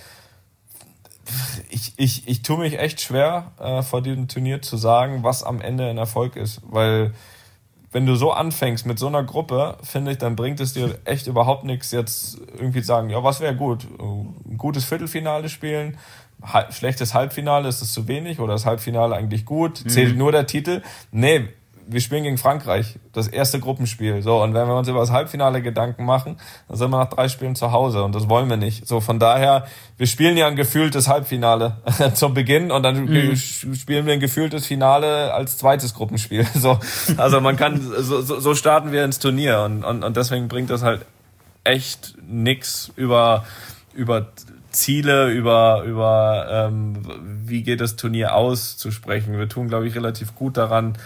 ich, ich, ich tue mich echt schwer, äh, vor diesem Turnier zu sagen, was am Ende ein Erfolg ist, weil wenn du so anfängst mit so einer Gruppe, finde ich, dann bringt es dir echt überhaupt nichts, jetzt irgendwie zu sagen, ja, was wäre gut? Ein gutes Viertelfinale spielen, halb, schlechtes Halbfinale, ist das zu wenig oder das Halbfinale eigentlich gut? Zählt nur der Titel? Nee, wir spielen gegen Frankreich, das erste Gruppenspiel. So, und wenn wir uns über das Halbfinale Gedanken machen, dann sind wir nach drei Spielen zu Hause und das wollen wir nicht. So, von daher, wir spielen ja ein gefühltes Halbfinale zum Beginn und dann mhm. spielen wir ein gefühltes Finale als zweites Gruppenspiel. So, also man kann, so, so starten wir ins Turnier und, und, und deswegen bringt das halt echt nix über, über Ziele, über, über ähm, wie geht das Turnier aus zu sprechen. Wir tun, glaube ich, relativ gut daran,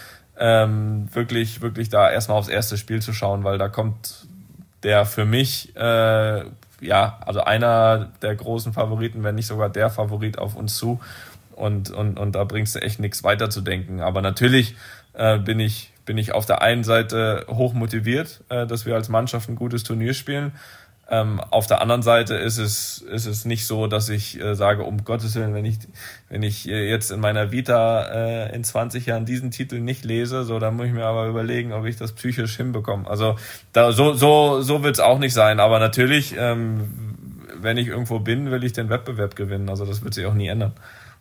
Ähm, wirklich, wirklich da erstmal aufs erste Spiel zu schauen, weil da kommt der für mich, äh, ja, also einer der großen Favoriten, wenn nicht sogar der Favorit auf uns zu, und, und, und da bringst du echt nichts weiter zu denken. Aber natürlich äh, bin ich, bin ich auf der einen Seite hoch motiviert, äh, dass wir als Mannschaft ein gutes Turnier spielen. Ähm, auf der anderen Seite ist es, ist es nicht so, dass ich äh, sage, um Gottes Willen, wenn ich, wenn ich äh, jetzt in meiner Vita äh, in zwanzig Jahren diesen Titel nicht lese, so, dann muss ich mir aber überlegen, ob ich das psychisch hinbekomme. Also da, so, so, so wird's auch nicht sein. Aber natürlich, ähm, wenn ich irgendwo bin, will ich den Wettbewerb gewinnen. Also das wird sich auch nie ändern.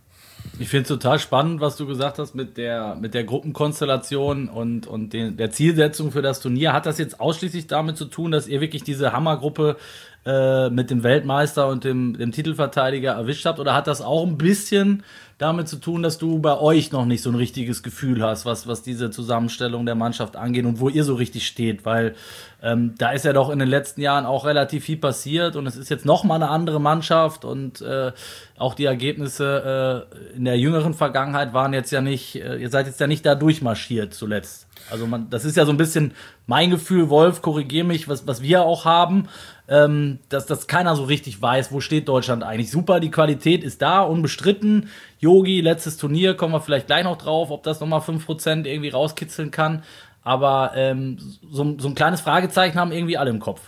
Ich finde es total spannend, was du gesagt hast mit der, mit der Gruppenkonstellation und, und den, der Zielsetzung für das Turnier. Hat das jetzt ausschließlich damit zu tun, dass ihr wirklich diese Hammergruppe äh, mit dem Weltmeister und dem, dem Titelverteidiger erwischt habt? Oder hat das auch ein bisschen damit zu tun, dass du bei euch noch nicht so ein richtiges Gefühl hast, was, was diese Zusammenstellung der Mannschaft angeht und wo ihr so richtig steht? Weil ähm, da ist ja doch in den letzten Jahren auch relativ viel passiert und es ist jetzt noch mal eine andere Mannschaft und äh, auch die Ergebnisse äh, in der jüngeren Vergangenheit waren jetzt ja nicht, äh, ihr seid jetzt ja nicht da durchmarschiert zuletzt. Also man, das ist ja so ein bisschen mein Gefühl, Wolf, korrigier mich, was, was wir auch haben, ähm, dass, dass keiner so richtig weiß, wo steht Deutschland eigentlich. Super, die Qualität ist da, unbestritten. Yogi, letztes Turnier, kommen wir vielleicht gleich noch drauf, ob das nochmal fünf Prozent irgendwie rauskitzeln kann. Aber ähm, so, so ein kleines Fragezeichen haben irgendwie alle im Kopf.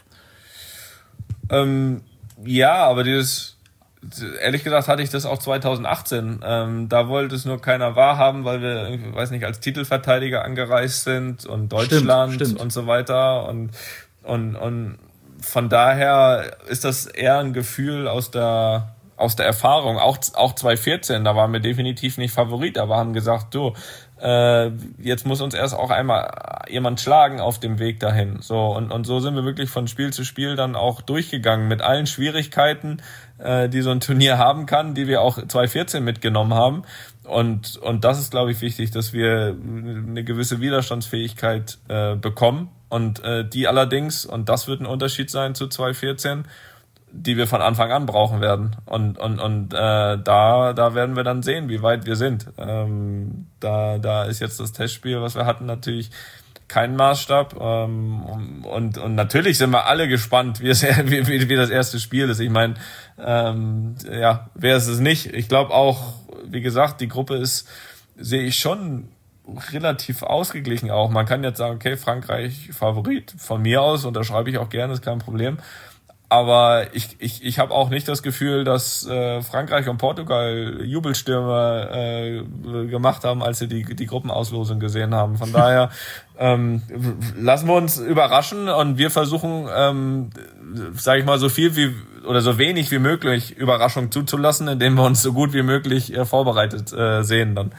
Ähm, ja, aber dieses... Ehrlich gesagt hatte ich das auch zwanzig achtzehn. Ähm, da wollte es nur keiner wahrhaben, weil wir, weiß nicht, als Titelverteidiger angereist sind und Deutschland stimmt, stimmt. und so weiter. Und, und, und von daher ist das eher ein Gefühl aus der, aus der Erfahrung. Auch, auch zwanzig vierzehn, da waren wir definitiv nicht Favorit, aber haben gesagt, du, äh, jetzt muss uns erst auch einmal jemand schlagen auf dem Weg dahin. So, und, und so sind wir wirklich von Spiel zu Spiel dann auch durchgegangen mit allen Schwierigkeiten, äh, die so ein Turnier haben kann, die wir auch zwanzig vierzehn mitgenommen haben. Und, und das ist, glaube ich, wichtig, dass wir eine gewisse Widerstandsfähigkeit äh, bekommen. Und äh, die allerdings, und das wird ein Unterschied sein zu zwanzig vierzehn, die wir von Anfang an brauchen werden. Und, und, und äh, da, da werden wir dann sehen, wie weit wir sind. Ähm, da, da ist jetzt das Testspiel, was wir hatten, natürlich kein Maßstab. Ähm, und, und natürlich sind wir alle gespannt, wie, es, wie, wie, wie das erste Spiel ist. Ich meine, ähm, ja, wer ist es nicht? Ich glaube auch, wie gesagt, die Gruppe ist, sehe ich schon relativ ausgeglichen auch. Man kann jetzt sagen, okay, Frankreich Favorit. Von mir aus unterschreibe ich auch gerne, ist kein Problem. Aber ich, ich, ich habe auch nicht das Gefühl, dass äh, Frankreich und Portugal Jubelstürme äh, gemacht haben, als sie die, die Gruppenauslosung gesehen haben. Von daher ähm, lassen wir uns überraschen und wir versuchen, ähm, sage ich mal, so viel wie oder so wenig wie möglich Überraschung zuzulassen, indem wir uns so gut wie möglich äh, vorbereitet äh, sehen dann.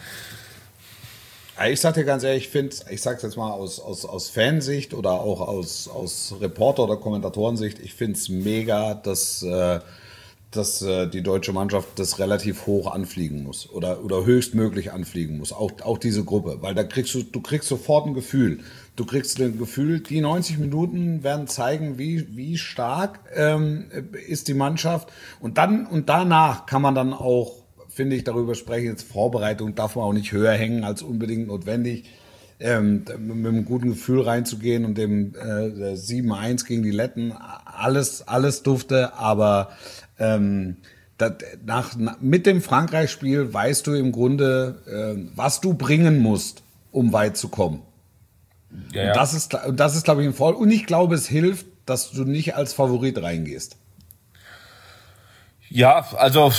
Ich sag dir ganz ehrlich, ich finde, ich sag's jetzt mal aus, aus, aus Fansicht oder auch aus, aus Reporter- oder Kommentatorensicht, ich find's mega, dass, äh, dass äh, die deutsche Mannschaft das relativ hoch anfliegen muss oder, oder höchstmöglich anfliegen muss, auch, auch diese Gruppe, weil da kriegst du, du kriegst sofort ein Gefühl. Du kriegst ein Gefühl, die neunzig Minuten werden zeigen, wie, wie stark ähm, ist die Mannschaft und dann, und danach kann man dann auch, finde ich, darüber sprechen. Jetzt Vorbereitung darf man auch nicht höher hängen als unbedingt notwendig. Ähm, mit einem guten Gefühl reinzugehen und dem äh, sieben eins gegen die Letten, alles, alles dufte, aber ähm, das, nach, mit dem Frankreich-Spiel weißt du im Grunde, äh, was du bringen musst, um weit zu kommen. Ja, ja. Und das ist, das ist, glaube ich, ein Vorteil. Und ich glaube, es hilft, dass du nicht als Favorit reingehst. Ja, also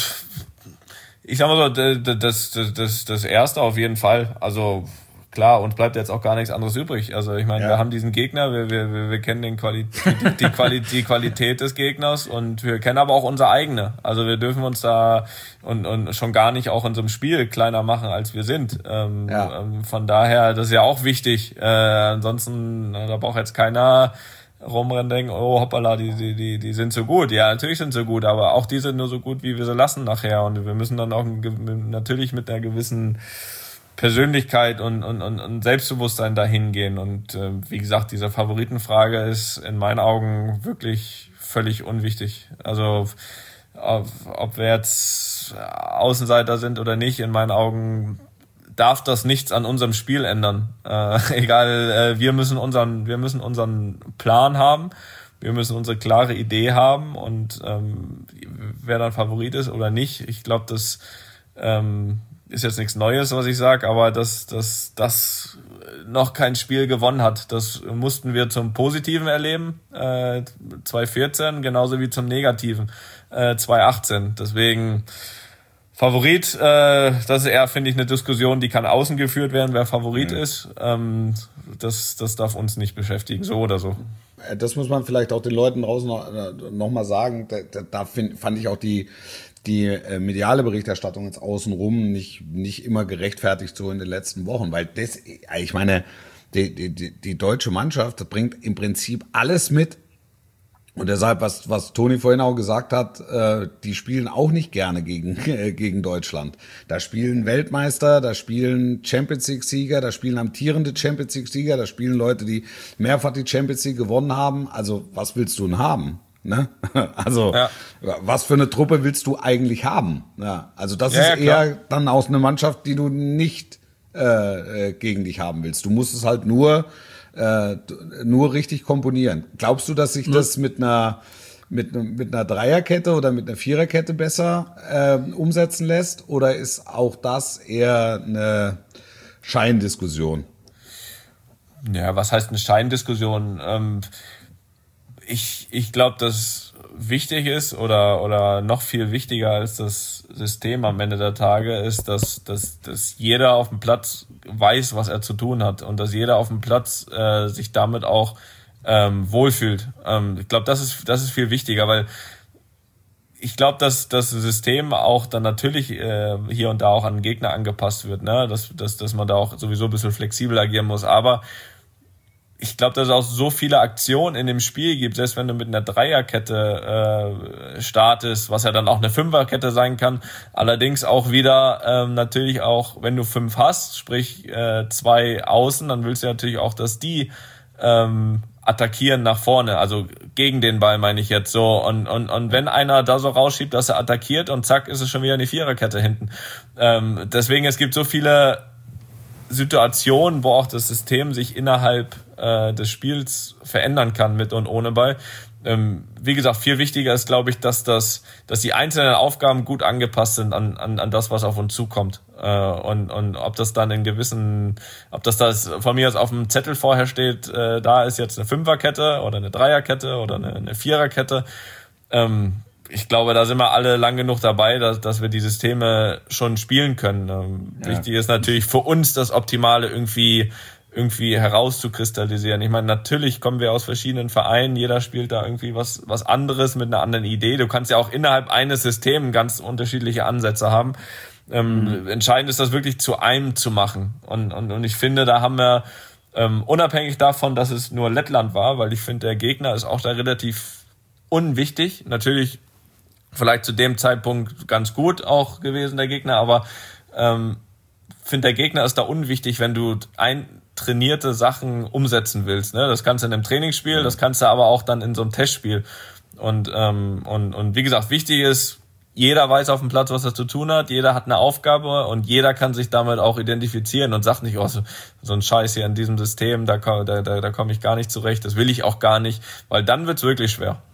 ich sag mal so, das, das, das, das erste auf jeden Fall. Also klar, uns bleibt jetzt auch gar nichts anderes übrig. Also ich meine, ja. wir haben diesen Gegner, wir, wir, wir kennen den Quali- die, die, Quali- die Qualität des Gegners und wir kennen aber auch unsere eigene. Also wir dürfen uns da und, und schon gar nicht auch in so einem Spiel kleiner machen, als wir sind. Ähm, ja. ähm, von daher, das ist ja auch wichtig. Äh, ansonsten, da braucht jetzt keiner rumrennen, denken, oh hoppala, die, die, die, die sind so gut. Ja, natürlich sind sie gut, aber auch die sind nur so gut, wie wir sie lassen nachher. Und wir müssen dann auch natürlich mit einer gewissen Persönlichkeit und, und, und, und Selbstbewusstsein dahin gehen. Und äh, wie gesagt, diese Favoritenfrage ist in meinen Augen wirklich völlig unwichtig. Also ob, ob wir jetzt Außenseiter sind oder nicht, in meinen Augen darf das nichts an unserem Spiel ändern. Äh, egal, äh, wir müssen unseren, wir müssen unseren Plan haben, wir müssen unsere klare Idee haben und ähm, wer dann Favorit ist oder nicht, ich glaube, das ähm, ist jetzt nichts Neues, was ich sage, aber dass dass das noch kein Spiel gewonnen hat, das mussten wir zum Positiven erleben, äh, zwanzig vierzehn, genauso wie zum Negativen, äh, zwanzig achtzehn. Deswegen Favorit, äh, das ist eher, finde ich, eine Diskussion, die kann außen geführt werden, wer Favorit mhm. ist. Ähm, das, das darf uns nicht beschäftigen, so oder so. Das muss man vielleicht auch den Leuten draußen noch, noch mal sagen. Da, da, da find, fand ich auch die, die äh, mediale Berichterstattung jetzt außenrum nicht, nicht immer gerechtfertigt so in den letzten Wochen. Weil das, ich meine, die, die, die deutsche Mannschaft bringt im Prinzip alles mit. Und deshalb, was, was Toni vorhin auch gesagt hat, äh, die spielen auch nicht gerne gegen, äh, gegen Deutschland. Da spielen Weltmeister, da spielen Champions League-Sieger, da spielen amtierende Champions League-Sieger, da spielen Leute, die mehrfach die Champions League gewonnen haben. Also, was willst du denn haben? Ne? Also, ja. was für eine Truppe willst du eigentlich haben? Ja, also, das ja, ist ja, eher dann aus einer Mannschaft, die du nicht äh, äh, gegen dich haben willst. Du musst es halt nur, äh, nur richtig komponieren. Glaubst du, dass sich mhm. das mit einer mit, mit einer Dreierkette oder mit einer Viererkette besser äh, umsetzen lässt? Oder ist auch das eher eine Scheindiskussion? Ja, was heißt eine Scheindiskussion? Ähm, ich ich glaube, dass wichtig ist oder oder noch viel wichtiger als das System am Ende der Tage ist, dass dass dass jeder auf dem Platz weiß, was er zu tun hat und dass jeder auf dem Platz äh, sich damit auch ähm, wohlfühlt. Ähm, ich glaube, das ist das ist viel wichtiger, weil ich glaube, dass das System auch dann natürlich äh, hier und da auch an den Gegner angepasst wird, ne, dass dass dass man da auch sowieso ein bisschen flexibel agieren muss, aber ich glaube, dass es auch so viele Aktionen in dem Spiel gibt, selbst wenn du mit einer Dreierkette äh, startest, was ja dann auch eine Fünferkette sein kann. Allerdings auch wieder ähm, natürlich auch, wenn du fünf hast, sprich äh, zwei Außen, dann willst du natürlich auch, dass die ähm, attackieren nach vorne, also gegen den Ball meine ich jetzt so. Und und und wenn einer da so rausschiebt, dass er attackiert und zack, ist es schon wieder eine Viererkette hinten. Ähm, deswegen, es gibt so viele Situationen, wo auch das System sich innerhalb äh, des Spiels verändern kann mit und ohne Ball. Ähm, wie gesagt, viel wichtiger ist, glaube ich, dass das, dass die einzelnen Aufgaben gut angepasst sind an an, an das, was auf uns zukommt. Äh, und und ob das dann in gewissen, ob das das von mir aus auf dem Zettel vorher steht, äh, da ist jetzt eine Fünferkette oder eine Dreierkette oder eine, eine Viererkette. Ähm, Ich glaube, da sind wir alle lang genug dabei, dass, dass wir die Systeme schon spielen können. Ähm, ja. Wichtig ist natürlich für uns, das Optimale irgendwie irgendwie herauszukristallisieren. Ich meine, natürlich kommen wir aus verschiedenen Vereinen, jeder spielt da irgendwie was was anderes mit einer anderen Idee. Du kannst ja auch innerhalb eines Systems ganz unterschiedliche Ansätze haben. Ähm, mhm. Entscheidend ist, das wirklich zu einem zu machen. Und und, und ich finde, da haben wir ähm, unabhängig davon, dass es nur Lettland war, weil ich finde, der Gegner ist auch da relativ unwichtig. Natürlich vielleicht zu dem Zeitpunkt ganz gut auch gewesen, der Gegner, aber ähm, finde, der Gegner ist da unwichtig, wenn du eintrainierte Sachen umsetzen willst. Ne? Das kannst du in einem Trainingsspiel, das kannst du aber auch dann in so einem Testspiel. Und ähm, und und wie gesagt, wichtig ist, jeder weiß auf dem Platz, was er zu tun hat, jeder hat eine Aufgabe und jeder kann sich damit auch identifizieren und sagt nicht, oh, so, so ein Scheiß hier in diesem System, da, da, da, da komme ich gar nicht zurecht, das will ich auch gar nicht, weil dann wird's wirklich schwer.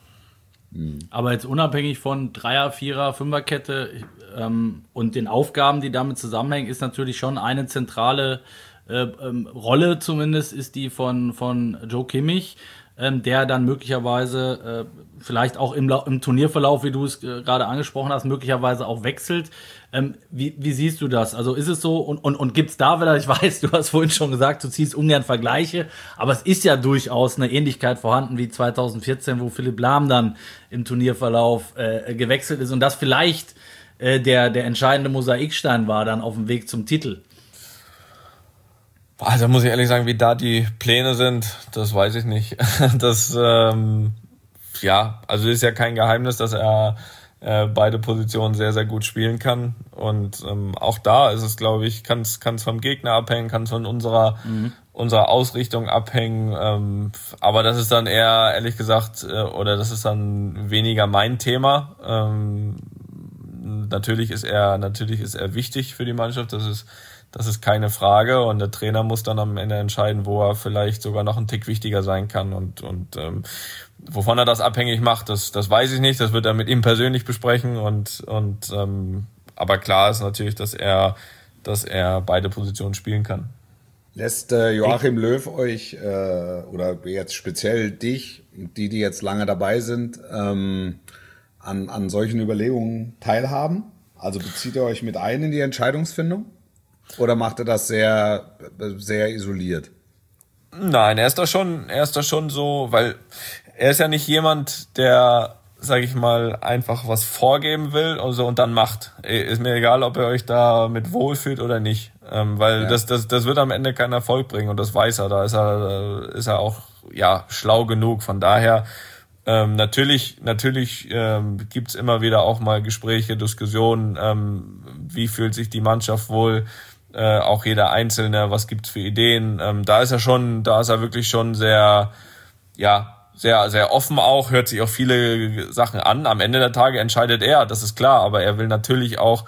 Aber jetzt unabhängig von Dreier-, Vierer-, Fünferkette ähm, und den Aufgaben, die damit zusammenhängen, ist natürlich schon eine zentrale äh, ähm, Rolle zumindest, ist die von, von Joe Kimmich, ähm, der dann möglicherweise äh, vielleicht auch im, im Turnierverlauf, wie du es äh, gerade angesprochen hast, möglicherweise auch wechselt. Ähm, wie, wie siehst du das? Also ist es so, und, und, und gibt's da wieder, ich weiß, du hast vorhin schon gesagt, du ziehst ungern Vergleiche, aber es ist ja durchaus eine Ähnlichkeit vorhanden wie zwanzig vierzehn, wo Philipp Lahm dann im Turnierverlauf äh, gewechselt ist und das vielleicht äh, der, der entscheidende Mosaikstein war dann auf dem Weg zum Titel. Also muss ich ehrlich sagen, wie da die Pläne sind, das weiß ich nicht. Das, ähm, ja, also ist ja kein Geheimnis, dass er äh, beide Positionen sehr, sehr gut spielen kann. Und ähm, auch da ist es, glaube ich, kann es vom Gegner abhängen, kann es von unserer, mhm. unserer Ausrichtung abhängen. Ähm, aber das ist dann eher, ehrlich gesagt, äh, oder das ist dann weniger mein Thema. Ähm, natürlich ist er, natürlich ist er wichtig für die Mannschaft. Das ist Das ist keine Frage und der Trainer muss dann am Ende entscheiden, wo er vielleicht sogar noch einen Tick wichtiger sein kann und und ähm, wovon er das abhängig macht, das das weiß ich nicht. Das wird er mit ihm persönlich besprechen und und ähm, aber klar ist natürlich, dass er dass er beide Positionen spielen kann. Lässt äh, Joachim Löw euch äh, oder jetzt speziell dich, die die jetzt lange dabei sind, ähm, an an solchen Überlegungen teilhaben? Also bezieht ihr euch mit ein in die Entscheidungsfindung? Oder macht er das sehr, sehr isoliert? Nein, er ist da schon, er ist da schon so, weil er ist ja nicht jemand, der, sag ich mal, einfach was vorgeben will und so und dann macht. Ist mir egal, ob ihr euch da mit wohlfühlt oder nicht, ähm, weil ja. das, das, das wird am Ende keinen Erfolg bringen und das weiß er. Da ist er, ist er auch, ja, schlau genug. Von daher, ähm, natürlich, natürlich ähm, gibt's immer wieder auch mal Gespräche, Diskussionen. Ähm, wie fühlt sich die Mannschaft wohl? Äh, auch jeder Einzelne, was gibt's für Ideen? Ähm, da ist er schon, da ist er wirklich schon sehr, ja, sehr, sehr offen auch, hört sich auch viele Sachen an. Am Ende der Tage entscheidet er, das ist klar, aber er will natürlich auch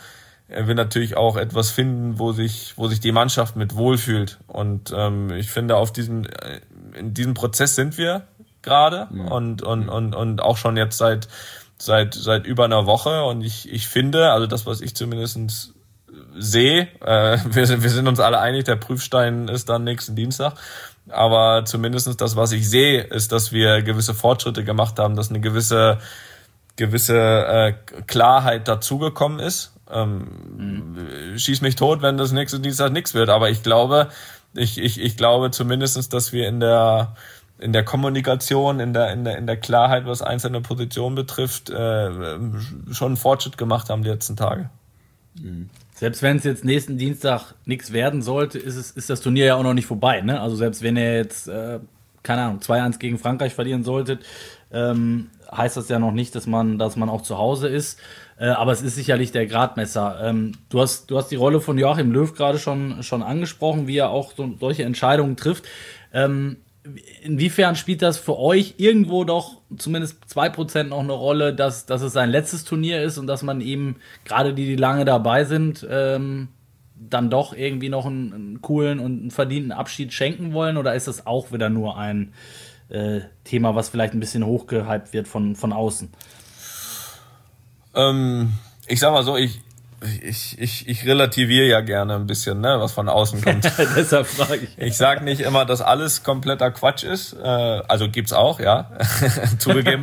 er will natürlich auch etwas finden, wo sich, wo sich die Mannschaft mit wohlfühlt. Und ähm, ich finde, auf diesem, in diesem Prozess sind wir gerade ja. und, und, und, und auch schon jetzt seit, seit, seit über einer Woche. Und ich, ich finde, also das, was ich zumindest sehe, äh, wir sind, wir sind uns alle einig, der Prüfstein ist dann nächsten Dienstag. Aber zumindest das, was ich sehe, ist, dass wir gewisse Fortschritte gemacht haben, dass eine gewisse, gewisse äh, Klarheit dazugekommen ist. Ähm, mhm. Schieß mich tot, wenn das nächste Dienstag nichts wird. Aber ich glaube, ich, ich, ich glaube zumindest, dass wir in der, in der Kommunikation, in der, in der, in der Klarheit, was einzelne Positionen betrifft, äh, schon einen Fortschritt gemacht haben die letzten Tage. Mhm. Selbst wenn es jetzt nächsten Dienstag nichts werden sollte, ist es, ist das Turnier ja auch noch nicht vorbei, ne? Also selbst wenn ihr jetzt, äh, keine Ahnung, zwei eins gegen Frankreich verlieren solltet, ähm, heißt das ja noch nicht, dass man, dass man auch zu Hause ist. Äh, aber es ist sicherlich der Gradmesser. Ähm, du hast, du hast die Rolle von Joachim Löw gerade schon, schon angesprochen, wie er auch so, solche Entscheidungen trifft. Ähm, Inwiefern spielt das für euch irgendwo doch zumindest zwei Prozent noch eine Rolle, dass, dass es sein letztes Turnier ist und dass man ihm, gerade die, die lange dabei sind, ähm, dann doch irgendwie noch einen, einen coolen und einen verdienten Abschied schenken wollen? Oder ist das auch wieder nur ein äh, Thema, was vielleicht ein bisschen hochgehypt wird von, von außen? Ähm, ich sag mal so, ich Ich, ich, ich relativiere ja gerne ein bisschen, ne, was von außen kommt. Deshalb frage ich. Ich sage nicht immer, dass alles kompletter Quatsch ist. Äh, also gibt's auch, ja, zugegeben.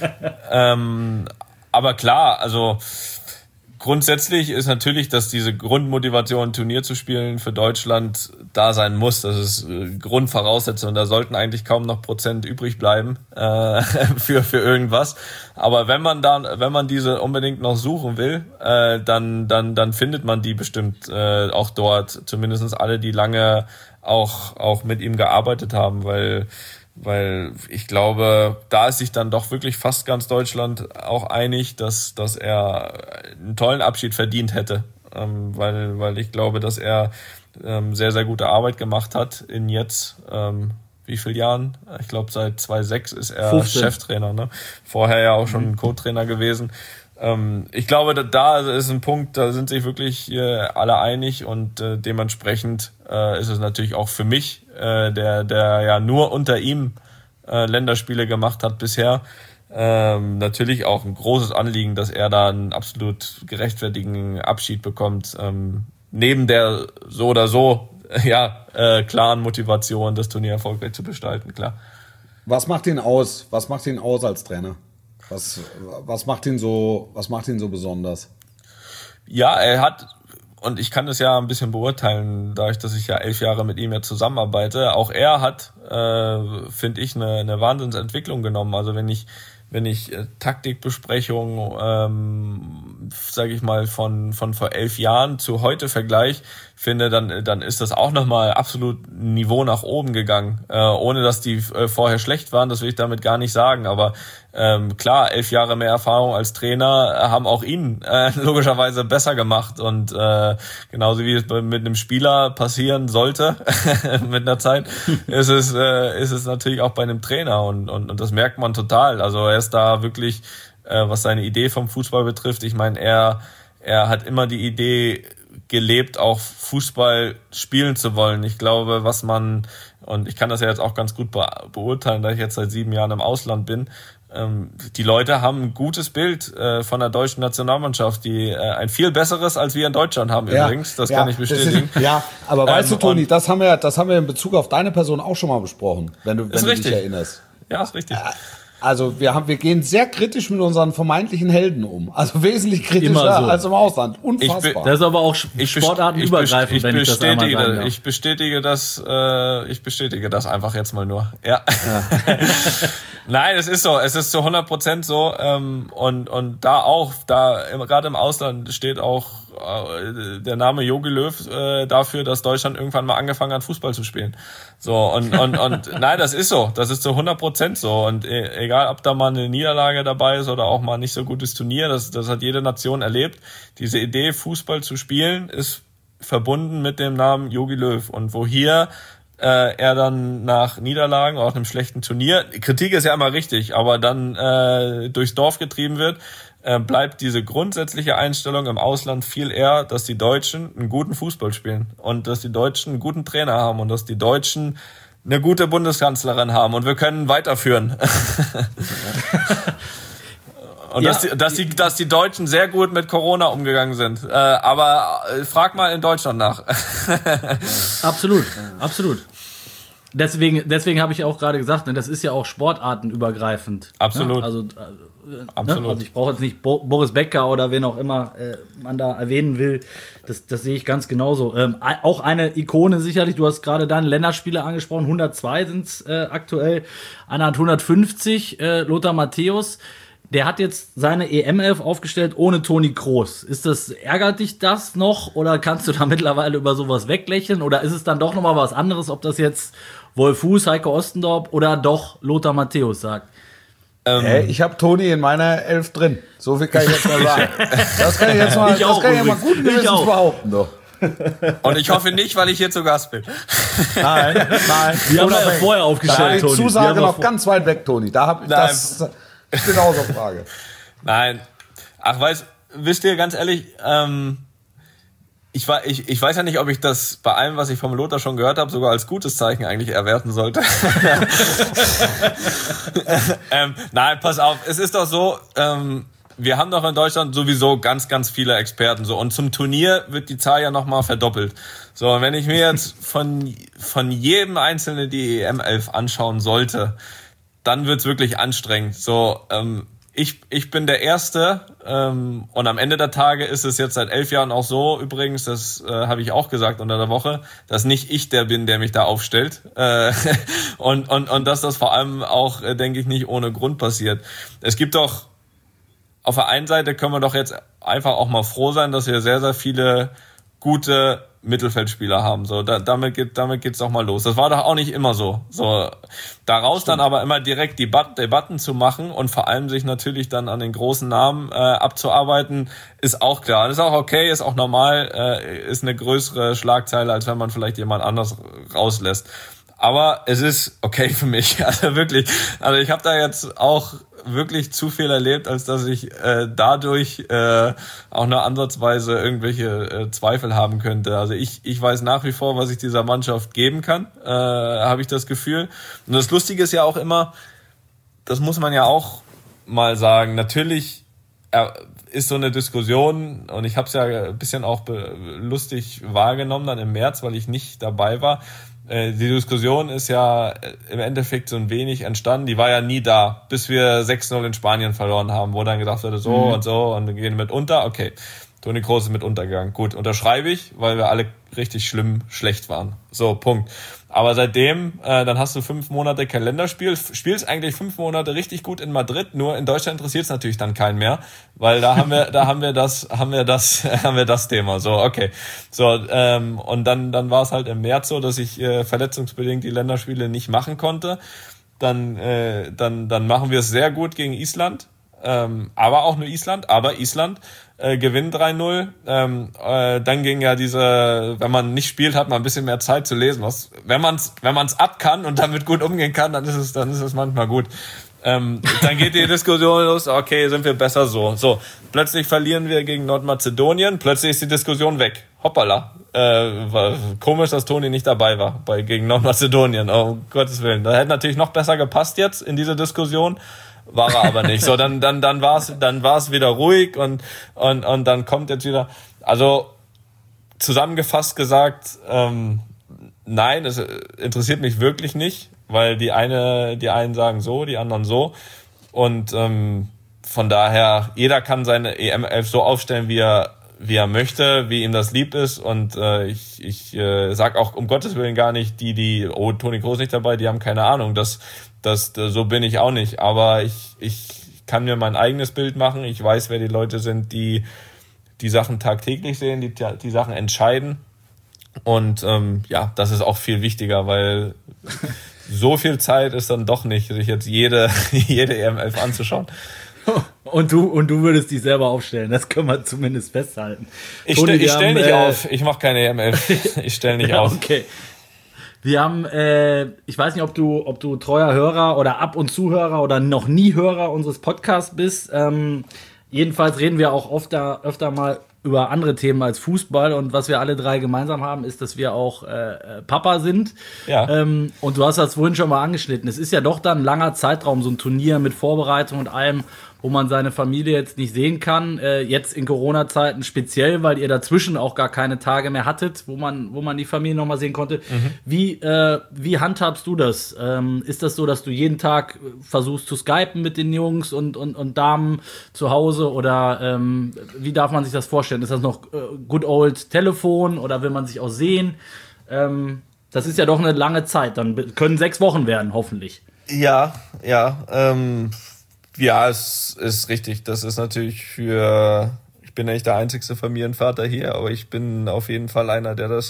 ähm, aber klar, also grundsätzlich ist natürlich, dass diese Grundmotivation, ein Turnier zu spielen, für Deutschland da sein muss. Das ist Grundvoraussetzung. Da sollten eigentlich kaum noch Prozent übrig bleiben äh, für für irgendwas. Aber wenn man dann, wenn man diese unbedingt noch suchen will, äh, dann dann dann findet man die bestimmt äh, auch dort. Zumindest alle, die lange auch auch mit ihm gearbeitet haben, weil weil ich glaube, da ist sich dann doch wirklich fast ganz Deutschland auch einig, dass dass er einen tollen Abschied verdient hätte, ähm, weil weil ich glaube, dass er ähm, sehr sehr gute Arbeit gemacht hat in jetzt ähm, wie viel Jahren? Ich glaube seit zweitausendsechs ist er fünfzehn Cheftrainer, ne? Vorher ja auch schon mhm. Co-Trainer gewesen. Ähm, ich glaube, da, da ist ein Punkt, da sind sich wirklich äh, alle einig und äh, dementsprechend äh, ist es natürlich auch für mich, äh, der der ja nur unter ihm äh, Länderspiele gemacht hat bisher, ähm, natürlich auch ein großes Anliegen, dass er da einen absolut gerechtfertigen Abschied bekommt, ähm, neben der so oder so ja äh, klaren Motivation, das Turnier erfolgreich zu gestalten, klar. Was macht ihn aus? Was macht ihn aus als Trainer? Was, was macht ihn so, was macht ihn so besonders? Ja, er hat, und ich kann das ja ein bisschen beurteilen, dadurch, dass ich ja elf Jahre mit ihm ja zusammenarbeite. Auch er hat, äh, finde ich, eine, eine Wahnsinnsentwicklung genommen. Also wenn ich, wenn ich äh, Taktikbesprechungen, ähm, sage ich mal, von von vor elf Jahren zu heute vergleiche, finde, dann dann ist das auch nochmal absolut ein Niveau nach oben gegangen, äh, ohne dass die äh, vorher schlecht waren. Das will ich damit gar nicht sagen, aber ähm, klar, elf Jahre mehr Erfahrung als Trainer haben auch ihn äh, logischerweise besser gemacht und äh, genauso wie es mit einem Spieler passieren sollte mit einer Zeit, ist es äh, ist es natürlich auch bei einem Trainer und und, und das merkt man total. Also er ist da wirklich, äh, was seine Idee vom Fußball betrifft. Ich meine, er er hat immer die Idee gelebt, auch Fußball spielen zu wollen. Ich glaube, was man, und ich kann das ja jetzt auch ganz gut be- beurteilen, da ich jetzt seit sieben Jahren im Ausland bin, ähm, die Leute haben ein gutes Bild äh, von der deutschen Nationalmannschaft, die äh, ein viel besseres als wir in Deutschland haben ja, übrigens, das ja, kann ich bestätigen. Ist, ja, aber weißt ähm, du, Toni, das haben wir, das haben wir in Bezug auf deine Person auch schon mal besprochen, wenn du, wenn du dich erinnerst. Ja, ist richtig. Also wir haben, wir gehen sehr kritisch mit unseren vermeintlichen Helden um. Also wesentlich kritischer so. als im Ausland. Unfassbar. Be- das ist aber auch sportartenübergreifend, wenn ich das einmal sagen darf. Ich bestätige das, äh, ich bestätige das einfach jetzt mal nur. Ja. ja. Nein, es ist so. Es ist zu hundert Prozent so. Ähm, und, und da auch, da gerade im Ausland steht auch äh, der Name Jogi Löw äh, dafür, dass Deutschland irgendwann mal angefangen hat, Fußball zu spielen. So, und, und, und nein, das ist so. Das ist zu hundert Prozent so. Und e- egal, ob da mal eine Niederlage dabei ist oder auch mal nicht so gutes Turnier, das, das hat jede Nation erlebt. Diese Idee, Fußball zu spielen, ist verbunden mit dem Namen Jogi Löw. Und wo hier äh, er dann nach Niederlagen, auch einem schlechten Turnier, Kritik ist ja immer richtig, aber dann äh, durchs Dorf getrieben wird, äh, bleibt diese grundsätzliche Einstellung im Ausland viel eher, dass die Deutschen einen guten Fußball spielen und dass die Deutschen einen guten Trainer haben und dass die Deutschen eine gute Bundeskanzlerin haben und wir können weiterführen. Und ja, dass, die, dass, die, dass die Deutschen sehr gut mit Corona umgegangen sind. Äh, aber äh, frag mal in Deutschland nach. Absolut, absolut. Deswegen, deswegen habe ich auch gerade gesagt, ne, das ist ja auch sportartenübergreifend. Absolut. Ne? Also, äh, Absolut. Ne? Also ich brauche jetzt nicht Bo- Boris Becker oder wen auch immer äh, man da erwähnen will. Das, das sehe ich ganz genauso. Ähm, auch eine Ikone sicherlich. Du hast gerade deine Länderspiele angesprochen. hundertzwei sind es äh, aktuell. Einer hat hundertfünfzig. Äh, Lothar Matthäus. Der hat jetzt seine E M-Elf aufgestellt ohne Toni Kroos. Ist das, ärgert dich das noch oder kannst du da mittlerweile über sowas weglächeln? Oder ist es dann doch nochmal was anderes, ob das jetzt Wolf Fuß, Heiko Ostendorp oder doch Lothar Matthäus sagt? Ähm, hey, ich habe Toni in meiner Elf drin. So viel kann ich jetzt mal sagen. Das kann ich jetzt mal, ich das auch, kann ich mal gut gewissens behaupten. Doch. Und ich hoffe nicht, weil ich hier zu Gast bin. Nein, nein. Wir haben ja vorher aufgestellt, Toni. Die Zusage noch vor- ganz weit weg, Toni. Da habe ich Nein. das. Ich bin außer Frage. Nein. Ach, weißt, wisst ihr, ganz ehrlich, ähm, ich, war, ich, ich weiß ja nicht, ob ich das bei allem, was ich vom Lothar schon gehört habe, sogar als gutes Zeichen eigentlich erwerten sollte. ähm, nein, pass auf, es ist doch so, ähm, wir haben doch in Deutschland sowieso ganz, ganz viele Experten so und zum Turnier wird die Zahl ja nochmal verdoppelt. So, und wenn ich mir jetzt von, von jedem Einzelnen die E M-Elf anschauen sollte, dann wird's wirklich anstrengend. So, ähm, ich ich bin der Erste ähm, und am Ende der Tage ist es jetzt seit elf Jahren auch so, übrigens, das äh, habe ich auch gesagt unter der Woche, dass nicht ich der bin, der mich da aufstellt äh, und und und dass das vor allem auch, äh, denke ich, nicht ohne Grund passiert. Es gibt doch, auf der einen Seite können wir doch jetzt einfach auch mal froh sein, dass wir sehr, sehr viele gute Mittelfeldspieler haben. So, da, damit geht, damit geht's doch mal los. Das war doch auch nicht immer so. So, daraus Stimmt. dann aber immer direkt Debat- Debatten zu machen und vor allem sich natürlich dann an den großen Namen äh, abzuarbeiten, ist auch klar. Das ist auch okay, ist auch normal, äh, ist eine größere Schlagzeile, als wenn man vielleicht jemand anders rauslässt. Aber es ist okay für mich, also wirklich. Also ich habe da jetzt auch wirklich zu viel erlebt, als dass ich äh, dadurch äh, auch nur ansatzweise irgendwelche äh, Zweifel haben könnte. Also ich ich weiß nach wie vor, was ich dieser Mannschaft geben kann, äh, habe ich das Gefühl. Und das Lustige ist ja auch immer, das muss man ja auch mal sagen, natürlich äh, ist so eine Diskussion, und ich habe es ja ein bisschen auch be- lustig wahrgenommen dann im März, weil ich nicht dabei war. Die Diskussion ist ja im Endeffekt so ein wenig entstanden. Die war ja nie da, bis wir sechs null in Spanien verloren haben, wo dann gedacht wurde, so mhm. und so, und wir gehen mit unter. Okay, Toni Kroos ist mit untergegangen. Gut, unterschreibe ich, weil wir alle richtig schlimm schlecht waren. So, Punkt. Aber seitdem, äh, dann hast du fünf Monate kein Länderspiel, spielst eigentlich fünf Monate richtig gut in Madrid, nur in Deutschland interessiert es natürlich dann keinen mehr, weil da haben wir, da haben wir das, haben wir das, haben wir das Thema. So, okay. So, ähm, und dann, dann war es halt im März so, dass ich äh, verletzungsbedingt die Länderspiele nicht machen konnte. Dann, äh, dann, dann machen wir es sehr gut gegen Island. Ähm, aber auch nur Island, aber Island äh, gewinnt drei null. Ähm, äh, dann ging ja diese, wenn man nicht spielt, hat man ein bisschen mehr Zeit zu lesen. Was, wenn man es wenn man's ab kann und damit gut umgehen kann, dann ist es, dann ist es manchmal gut. Ähm, dann geht die Diskussion los, okay, sind wir besser so. So, plötzlich verlieren wir gegen Nordmazedonien, plötzlich ist die Diskussion weg. Hoppala. Äh, war komisch, dass Toni nicht dabei war bei gegen Nordmazedonien. Oh, um Gottes Willen. Da hätte natürlich noch besser gepasst jetzt in diese Diskussion. War er aber nicht. So, dann, dann, dann war es, dann war es wieder ruhig und, und, und dann kommt jetzt wieder, also, zusammengefasst gesagt, ähm, nein, es interessiert mich wirklich nicht, weil die eine, die einen sagen so, die anderen so und, ähm, von daher, jeder kann seine E M-Elf so aufstellen, wie er, wie er möchte, wie ihm das lieb ist und, äh, ich, ich, äh, sag auch um Gottes Willen gar nicht, die, die, oh, Toni Kroos nicht dabei, die haben keine Ahnung, das, Das, so bin ich auch nicht, aber ich, ich kann mir mein eigenes Bild machen. Ich weiß, wer die Leute sind, die die Sachen tagtäglich sehen, die die Sachen entscheiden. Und ähm, ja, das ist auch viel wichtiger, weil so viel Zeit ist dann doch nicht, sich jetzt jede jede E M-Elf anzuschauen. Und du und du würdest dich selber aufstellen, das können wir zumindest festhalten. Ich stelle ich stell nicht äh, auf, ich mache keine E M-Elf. Ich stelle nicht ja, auf. Okay. Wir haben, äh, ich weiß nicht, ob du, ob du treuer Hörer oder ab und zu Hörer oder noch nie Hörer unseres Podcasts bist. Ähm, Jedenfalls reden wir auch oft da, öfter mal über andere Themen als Fußball. Und was wir alle drei gemeinsam haben, ist, dass wir auch äh, Papa sind. Ja. Ähm, und du hast das vorhin schon mal angeschnitten. Es ist ja doch dann ein langer Zeitraum, so ein Turnier mit Vorbereitung und allem, wo man seine Familie jetzt nicht sehen kann. Äh, jetzt in Corona-Zeiten speziell, weil ihr dazwischen auch gar keine Tage mehr hattet, wo man, wo man die Familie noch mal sehen konnte. Mhm. Wie, äh, wie handhabst du das? Ähm, ist das so, dass du jeden Tag versuchst zu skypen mit den Jungs und, und, und Damen zu Hause? Oder ähm, wie darf man sich das vorstellen? Ist das noch äh, good old Telefon oder will man sich auch sehen? Ähm, das ist ja doch eine lange Zeit. Dann können sechs Wochen werden, hoffentlich. Ja, ja, ähm... Ja, es ist richtig. Das ist natürlich für, ich bin ja nicht der einzigste Familienvater hier, aber ich bin auf jeden Fall einer, der das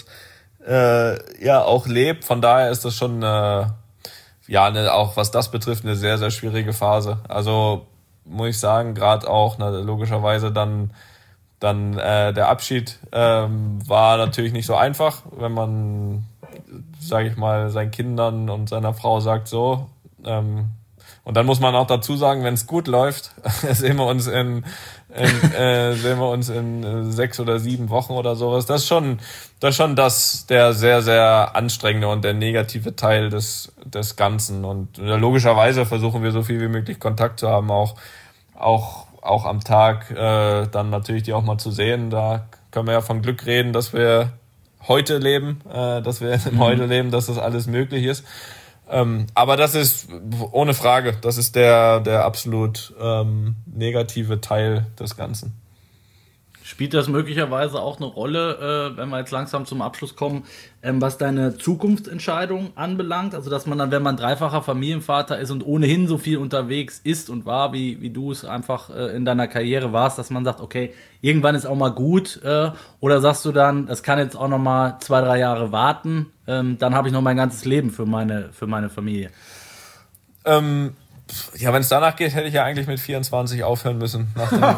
äh, ja auch lebt. Von daher ist das schon, äh, ja, eine, auch was das betrifft, eine sehr, sehr schwierige Phase. Also muss ich sagen, gerade auch na, logischerweise dann dann äh, der Abschied ähm, war natürlich nicht so einfach, wenn man, sage ich mal, seinen Kindern und seiner Frau sagt so, ähm, und dann muss man auch dazu sagen, wenn es gut läuft, sehen wir uns in, in äh, sehen wir uns in äh, sechs oder sieben Wochen oder sowas. Das ist schon, das ist schon das der sehr sehr anstrengende und der negative Teil des des Ganzen. Und äh, logischerweise versuchen wir so viel wie möglich Kontakt zu haben, auch auch auch am Tag äh, dann natürlich die auch mal zu sehen. Da können wir ja von Glück reden, dass wir heute leben, äh, dass wir im Heute leben, dass das alles möglich ist. Ähm, aber das ist ohne Frage, das ist der der absolut ähm, negative Teil des Ganzen. Spielt das möglicherweise auch eine Rolle, äh, wenn wir jetzt langsam zum Abschluss kommen, ähm, was deine Zukunftsentscheidung anbelangt? Also dass man dann, wenn man dreifacher Familienvater ist und ohnehin so viel unterwegs ist und war, wie wie du es einfach äh, in deiner Karriere warst, dass man sagt, okay, irgendwann ist auch mal gut, äh, oder sagst du dann, das kann jetzt auch noch mal zwei, drei Jahre warten, ähm, dann habe ich noch mein ganzes Leben für meine für meine Familie? Ähm Ja, wenn es danach geht, hätte ich ja eigentlich mit vierundzwanzig aufhören müssen. Nach dem,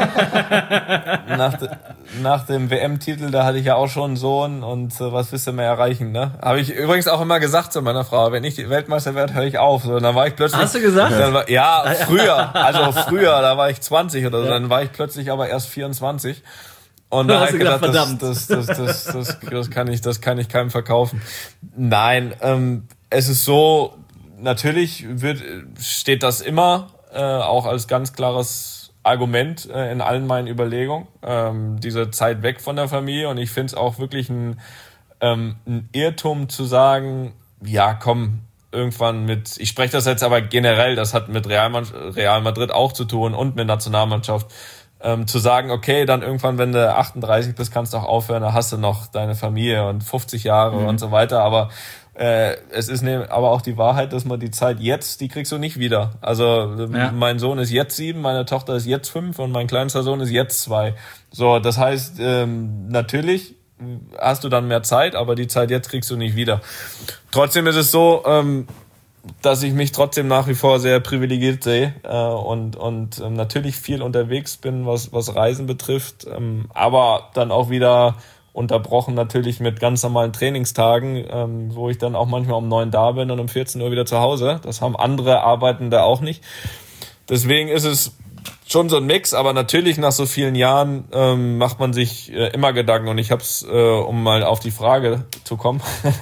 nach, de, nach dem W M-Titel, da hatte ich ja auch schon einen Sohn und äh, was willst du mehr erreichen, ne? Habe ich übrigens auch immer gesagt zu meiner Frau, wenn ich die Weltmeister werde, höre ich auf. So, dann war ich plötzlich... Hast du gesagt? Dann war, ja, früher, also früher, da war ich zwanzig oder so, ja. Dann war ich plötzlich aber erst vierundzwanzig. Und da habe ich gedacht, gedacht das, das, das, das, das, das, kann ich, das kann ich keinem verkaufen. Nein, ähm, es ist so... Natürlich wird, steht das immer äh, auch als ganz klares Argument äh, in allen meinen Überlegungen, ähm, diese Zeit weg von der Familie. Und ich finde es auch wirklich ein, ähm, ein Irrtum zu sagen, ja komm, irgendwann mit, ich spreche das jetzt aber generell, das hat mit Real, Real Madrid auch zu tun und mit Nationalmannschaft, ähm, zu sagen, okay, dann irgendwann, wenn du achtunddreißig bist, kannst du auch aufhören, da hast du noch deine Familie und fünfzig Jahre mhm. und so weiter, aber Äh, es ist ne, aber auch die Wahrheit, dass man die Zeit jetzt, die kriegst du nicht wieder. Also ja. Mein Sohn ist jetzt sieben, meine Tochter ist jetzt fünf und mein kleinster Sohn ist jetzt zwei. So, das heißt, ähm, natürlich hast du dann mehr Zeit, aber die Zeit jetzt kriegst du nicht wieder. Trotzdem ist es so, ähm, dass ich mich trotzdem nach wie vor sehr privilegiert sehe äh, und und ähm, natürlich viel unterwegs bin, was was Reisen betrifft, ähm, aber dann auch wieder unterbrochen natürlich mit ganz normalen Trainingstagen, ähm, wo ich dann auch manchmal um neun da bin und um vierzehn Uhr wieder zu Hause. Das haben andere Arbeitende auch nicht. Deswegen ist es schon so ein Mix, aber natürlich nach so vielen Jahren ähm, macht man sich äh, immer Gedanken. Und ich habe es, äh, um mal auf die Frage zu kommen,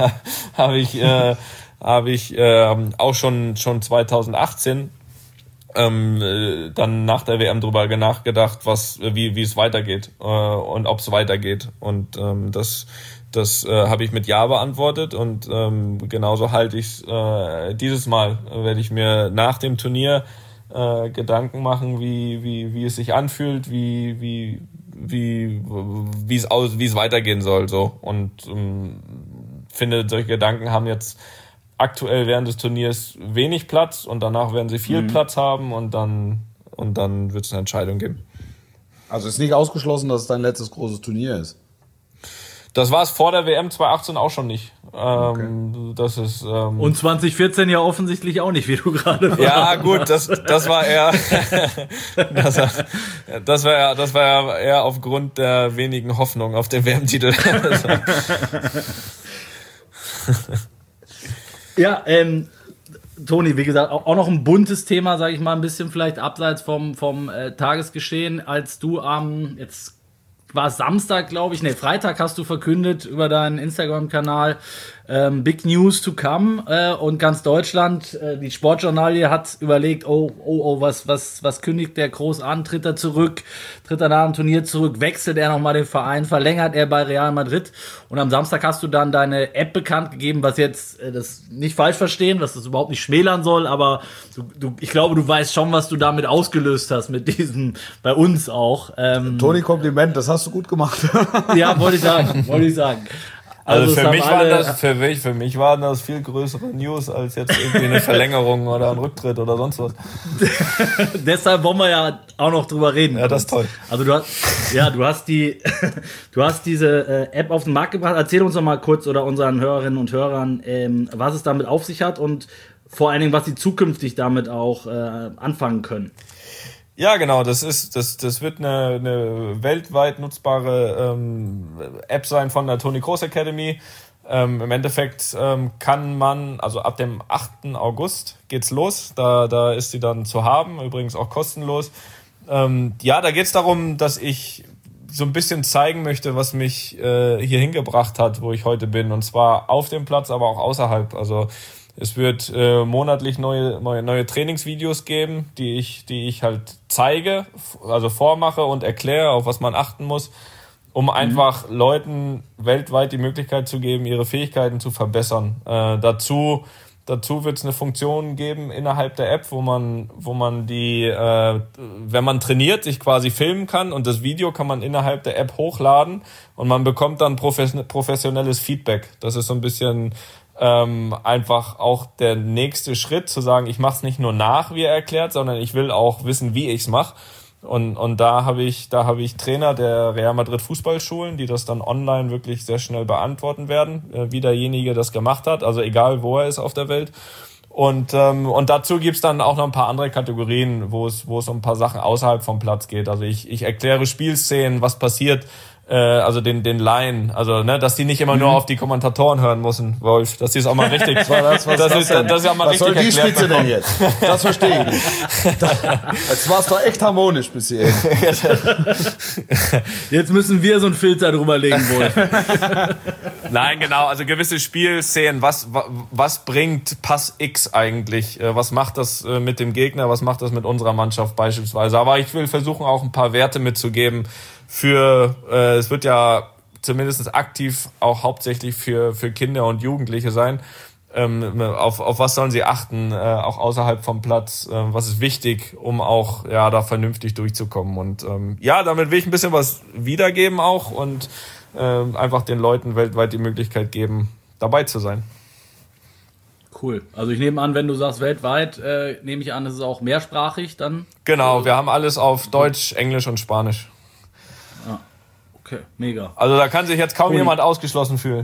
habe ich, äh, hab ich äh, auch schon schon zweitausendachtzehn Ähm, äh, dann nach der W M drüber nachgedacht, was, wie, wie es weitergeht äh, und ob es weitergeht. Und ähm, das, das äh, habe ich mit Ja beantwortet und ähm, genauso halte ich es äh, dieses Mal. Äh, werde ich mir nach dem Turnier äh, Gedanken machen, wie, wie, wie es sich anfühlt, wie, wie, wie, wie es aus, wie es weitergehen soll. So. Und ähm, finde, solche Gedanken haben jetzt aktuell während des Turniers wenig Platz und danach werden sie viel mhm. Platz haben und dann und dann wird es eine Entscheidung geben. Also ist nicht ausgeschlossen, dass es dein letztes großes Turnier ist? Das war es vor der W M zweitausendachtzehn auch schon nicht. Okay. Ähm, das ist, ähm und zwanzig vierzehn ja offensichtlich auch nicht, wie du gerade warst. Ja gut, das, das war eher das, war, das war ja das war ja eher aufgrund der wenigen Hoffnung auf den W M-Titel. Ja, ähm, Toni, wie gesagt, auch, auch noch ein buntes Thema, sage ich mal, ein bisschen vielleicht abseits vom, vom äh, Tagesgeschehen, als du am, ähm, jetzt war es Samstag, glaube ich, nee, Freitag hast du verkündet über deinen Instagram-Kanal, ähm, Big News to come, äh, und ganz Deutschland, äh, die Sportjournalie hat überlegt, oh, oh, oh, was, was, was kündigt der groß an? Tritt er zurück? Tritt er nach dem Turnier zurück? Wechselt er nochmal den Verein? Verlängert er bei Real Madrid? Und am Samstag hast du dann deine App bekannt gegeben, was jetzt, äh, das nicht falsch verstehen, was das überhaupt nicht schmälern soll, aber du, du, ich glaube, du weißt schon, was du damit ausgelöst hast, mit diesem, bei uns auch. Ähm, Toni, Kompliment, das hast du gut gemacht. Ja, wollte ich sagen, wollte ich sagen. Also, Also für, mich waren alle, das, für, mich, für mich waren das viel größere News als jetzt irgendwie eine Verlängerung oder ein Rücktritt oder sonst was. Deshalb wollen wir ja auch noch drüber reden. Ja, das ist toll. Also du hast, ja, du hast die, du hast diese äh, App auf den Markt gebracht. Erzähl uns doch mal kurz oder unseren Hörerinnen und Hörern, ähm, was es damit auf sich hat und vor allen Dingen, was sie zukünftig damit auch äh, anfangen können. Ja, genau, das ist, das, das wird eine, eine weltweit nutzbare ähm, App sein von der Toni Kroos Academy. Ähm, Im Endeffekt ähm, kann man, also ab dem achten August geht's los, da, da ist sie dann zu haben, übrigens auch kostenlos. Ähm, ja, da geht's darum, dass ich so ein bisschen zeigen möchte, was mich äh, hier hingebracht hat, wo ich heute bin, und zwar auf dem Platz, aber auch außerhalb. Also es wird äh, monatlich neue, neue, neue Trainingsvideos geben, die ich, die ich halt zeige, also vormache und erkläre, auf was man achten muss, um einfach mhm. Leuten weltweit die Möglichkeit zu geben, ihre Fähigkeiten zu verbessern. Äh, dazu dazu wird es eine Funktion geben innerhalb der App, wo man, wo man die, äh, wenn man trainiert, sich quasi filmen kann, und das Video kann man innerhalb der App hochladen und man bekommt dann profes- professionelles Feedback. Das ist so ein bisschen Ähm, einfach auch der nächste Schritt, zu sagen, ich mache es nicht nur nach, wie er erklärt, sondern ich will auch wissen, wie ich es mache. Und, und da habe ich, da habe ich Trainer der Real Madrid Fußballschulen, die das dann online wirklich sehr schnell beantworten werden, äh, wie derjenige das gemacht hat, also egal wo er ist auf der Welt. Und, ähm, und dazu gibt's dann auch noch ein paar andere Kategorien, wo es, wo es um ein paar Sachen außerhalb vom Platz geht. Also ich, ich erkläre Spielszenen, was passiert, also den den Laien, also ne, dass die nicht immer nur auf die Kommentatoren hören müssen, Wolf, dass die es auch mal richtig, was, was, was das ist, das ist ja mal was richtig soll die erklärt Spitze denn jetzt? Das verstehe ich nicht. Jetzt war's doch echt harmonisch bis hierhin. Jetzt müssen wir so einen Filter drüber legen, Wolf. Nein, genau, also gewisse Spielszenen, was was bringt Pass X eigentlich, was macht das mit dem Gegner, was macht das mit unserer Mannschaft beispielsweise, aber ich will versuchen auch ein paar Werte mitzugeben für, äh, es wird ja zumindest aktiv auch hauptsächlich für für Kinder und Jugendliche sein. Ähm, auf auf was sollen sie achten, äh, auch außerhalb vom Platz? Äh, was ist wichtig, um auch ja da vernünftig durchzukommen? Und ähm, ja, damit will ich ein bisschen was wiedergeben auch und äh, einfach den Leuten weltweit die Möglichkeit geben, dabei zu sein. Cool. Also ich nehme an, wenn du sagst weltweit, äh, nehme ich an, es ist auch mehrsprachig dann? Genau, wir haben alles auf Deutsch, Englisch und Spanisch. Ah, okay, mega. Also da kann sich jetzt kaum cool. jemand ausgeschlossen fühlen.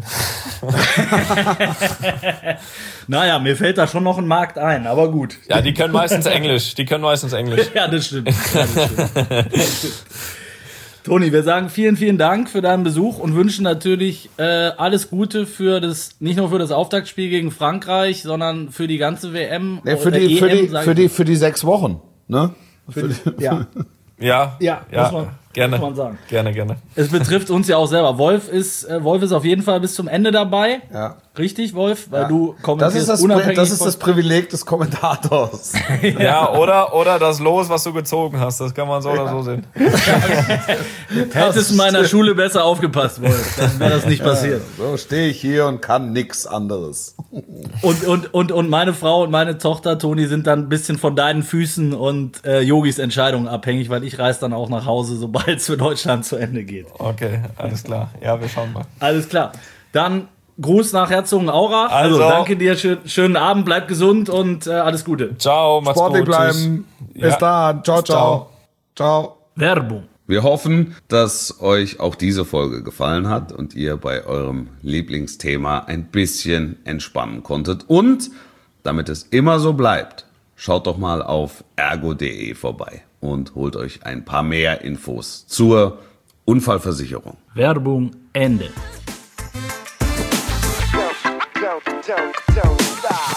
Naja, mir fällt da schon noch ein Markt ein, aber gut. Ja, die können meistens Englisch. Die können meistens Englisch. Ja, das stimmt. Ja, das stimmt. Das stimmt. Toni, wir sagen vielen, vielen Dank für deinen Besuch und wünschen natürlich äh, alles Gute für das, nicht nur für das Auftaktspiel gegen Frankreich, sondern für die ganze W M. Ja, für, die, für, die, für, die, für die sechs Wochen, ne? Für die, ja. Ja, ja, ja, muss man, gerne, muss man sagen. Gerne, gerne. Es betrifft uns ja auch selber. Wolf ist, äh, Wolf ist auf jeden Fall bis zum Ende dabei. Ja. Richtig, Wolf? Weil ja. du kommentierst das ist das, unabhängig das ist das Privileg des Kommentators. ja. ja, oder, oder das Los, was du gezogen hast. Das kann man so ja. oder so sehen. Hättest du in meiner Schule besser aufgepasst, Wolf. Dann wäre das nicht passiert. Ja, so stehe ich hier und kann nix anderes. Und, und, und, und meine Frau und meine Tochter, Toni, sind dann ein bisschen von deinen Füßen und äh, Yogis Entscheidungen abhängig, weil ich reise dann auch nach Hause, sobald es für Deutschland zu Ende geht. Okay, alles klar. Ja, wir schauen mal. Alles klar. Dann Gruß nach Herzogenaurach. Also, also danke dir, schön, schönen Abend, bleib gesund und äh, alles Gute. Ciao, macht's Sportlich gut. bleiben. Bis ja. dann. Ciao, ciao. Ciao. Werbung. Wir hoffen, dass euch auch diese Folge gefallen hat und ihr bei eurem Lieblingsthema ein bisschen entspannen konntet. Und damit es immer so bleibt, schaut doch mal auf ergo punkt de vorbei und holt euch ein paar mehr Infos zur Unfallversicherung. Werbung Ende. Don't, don't, don't stop.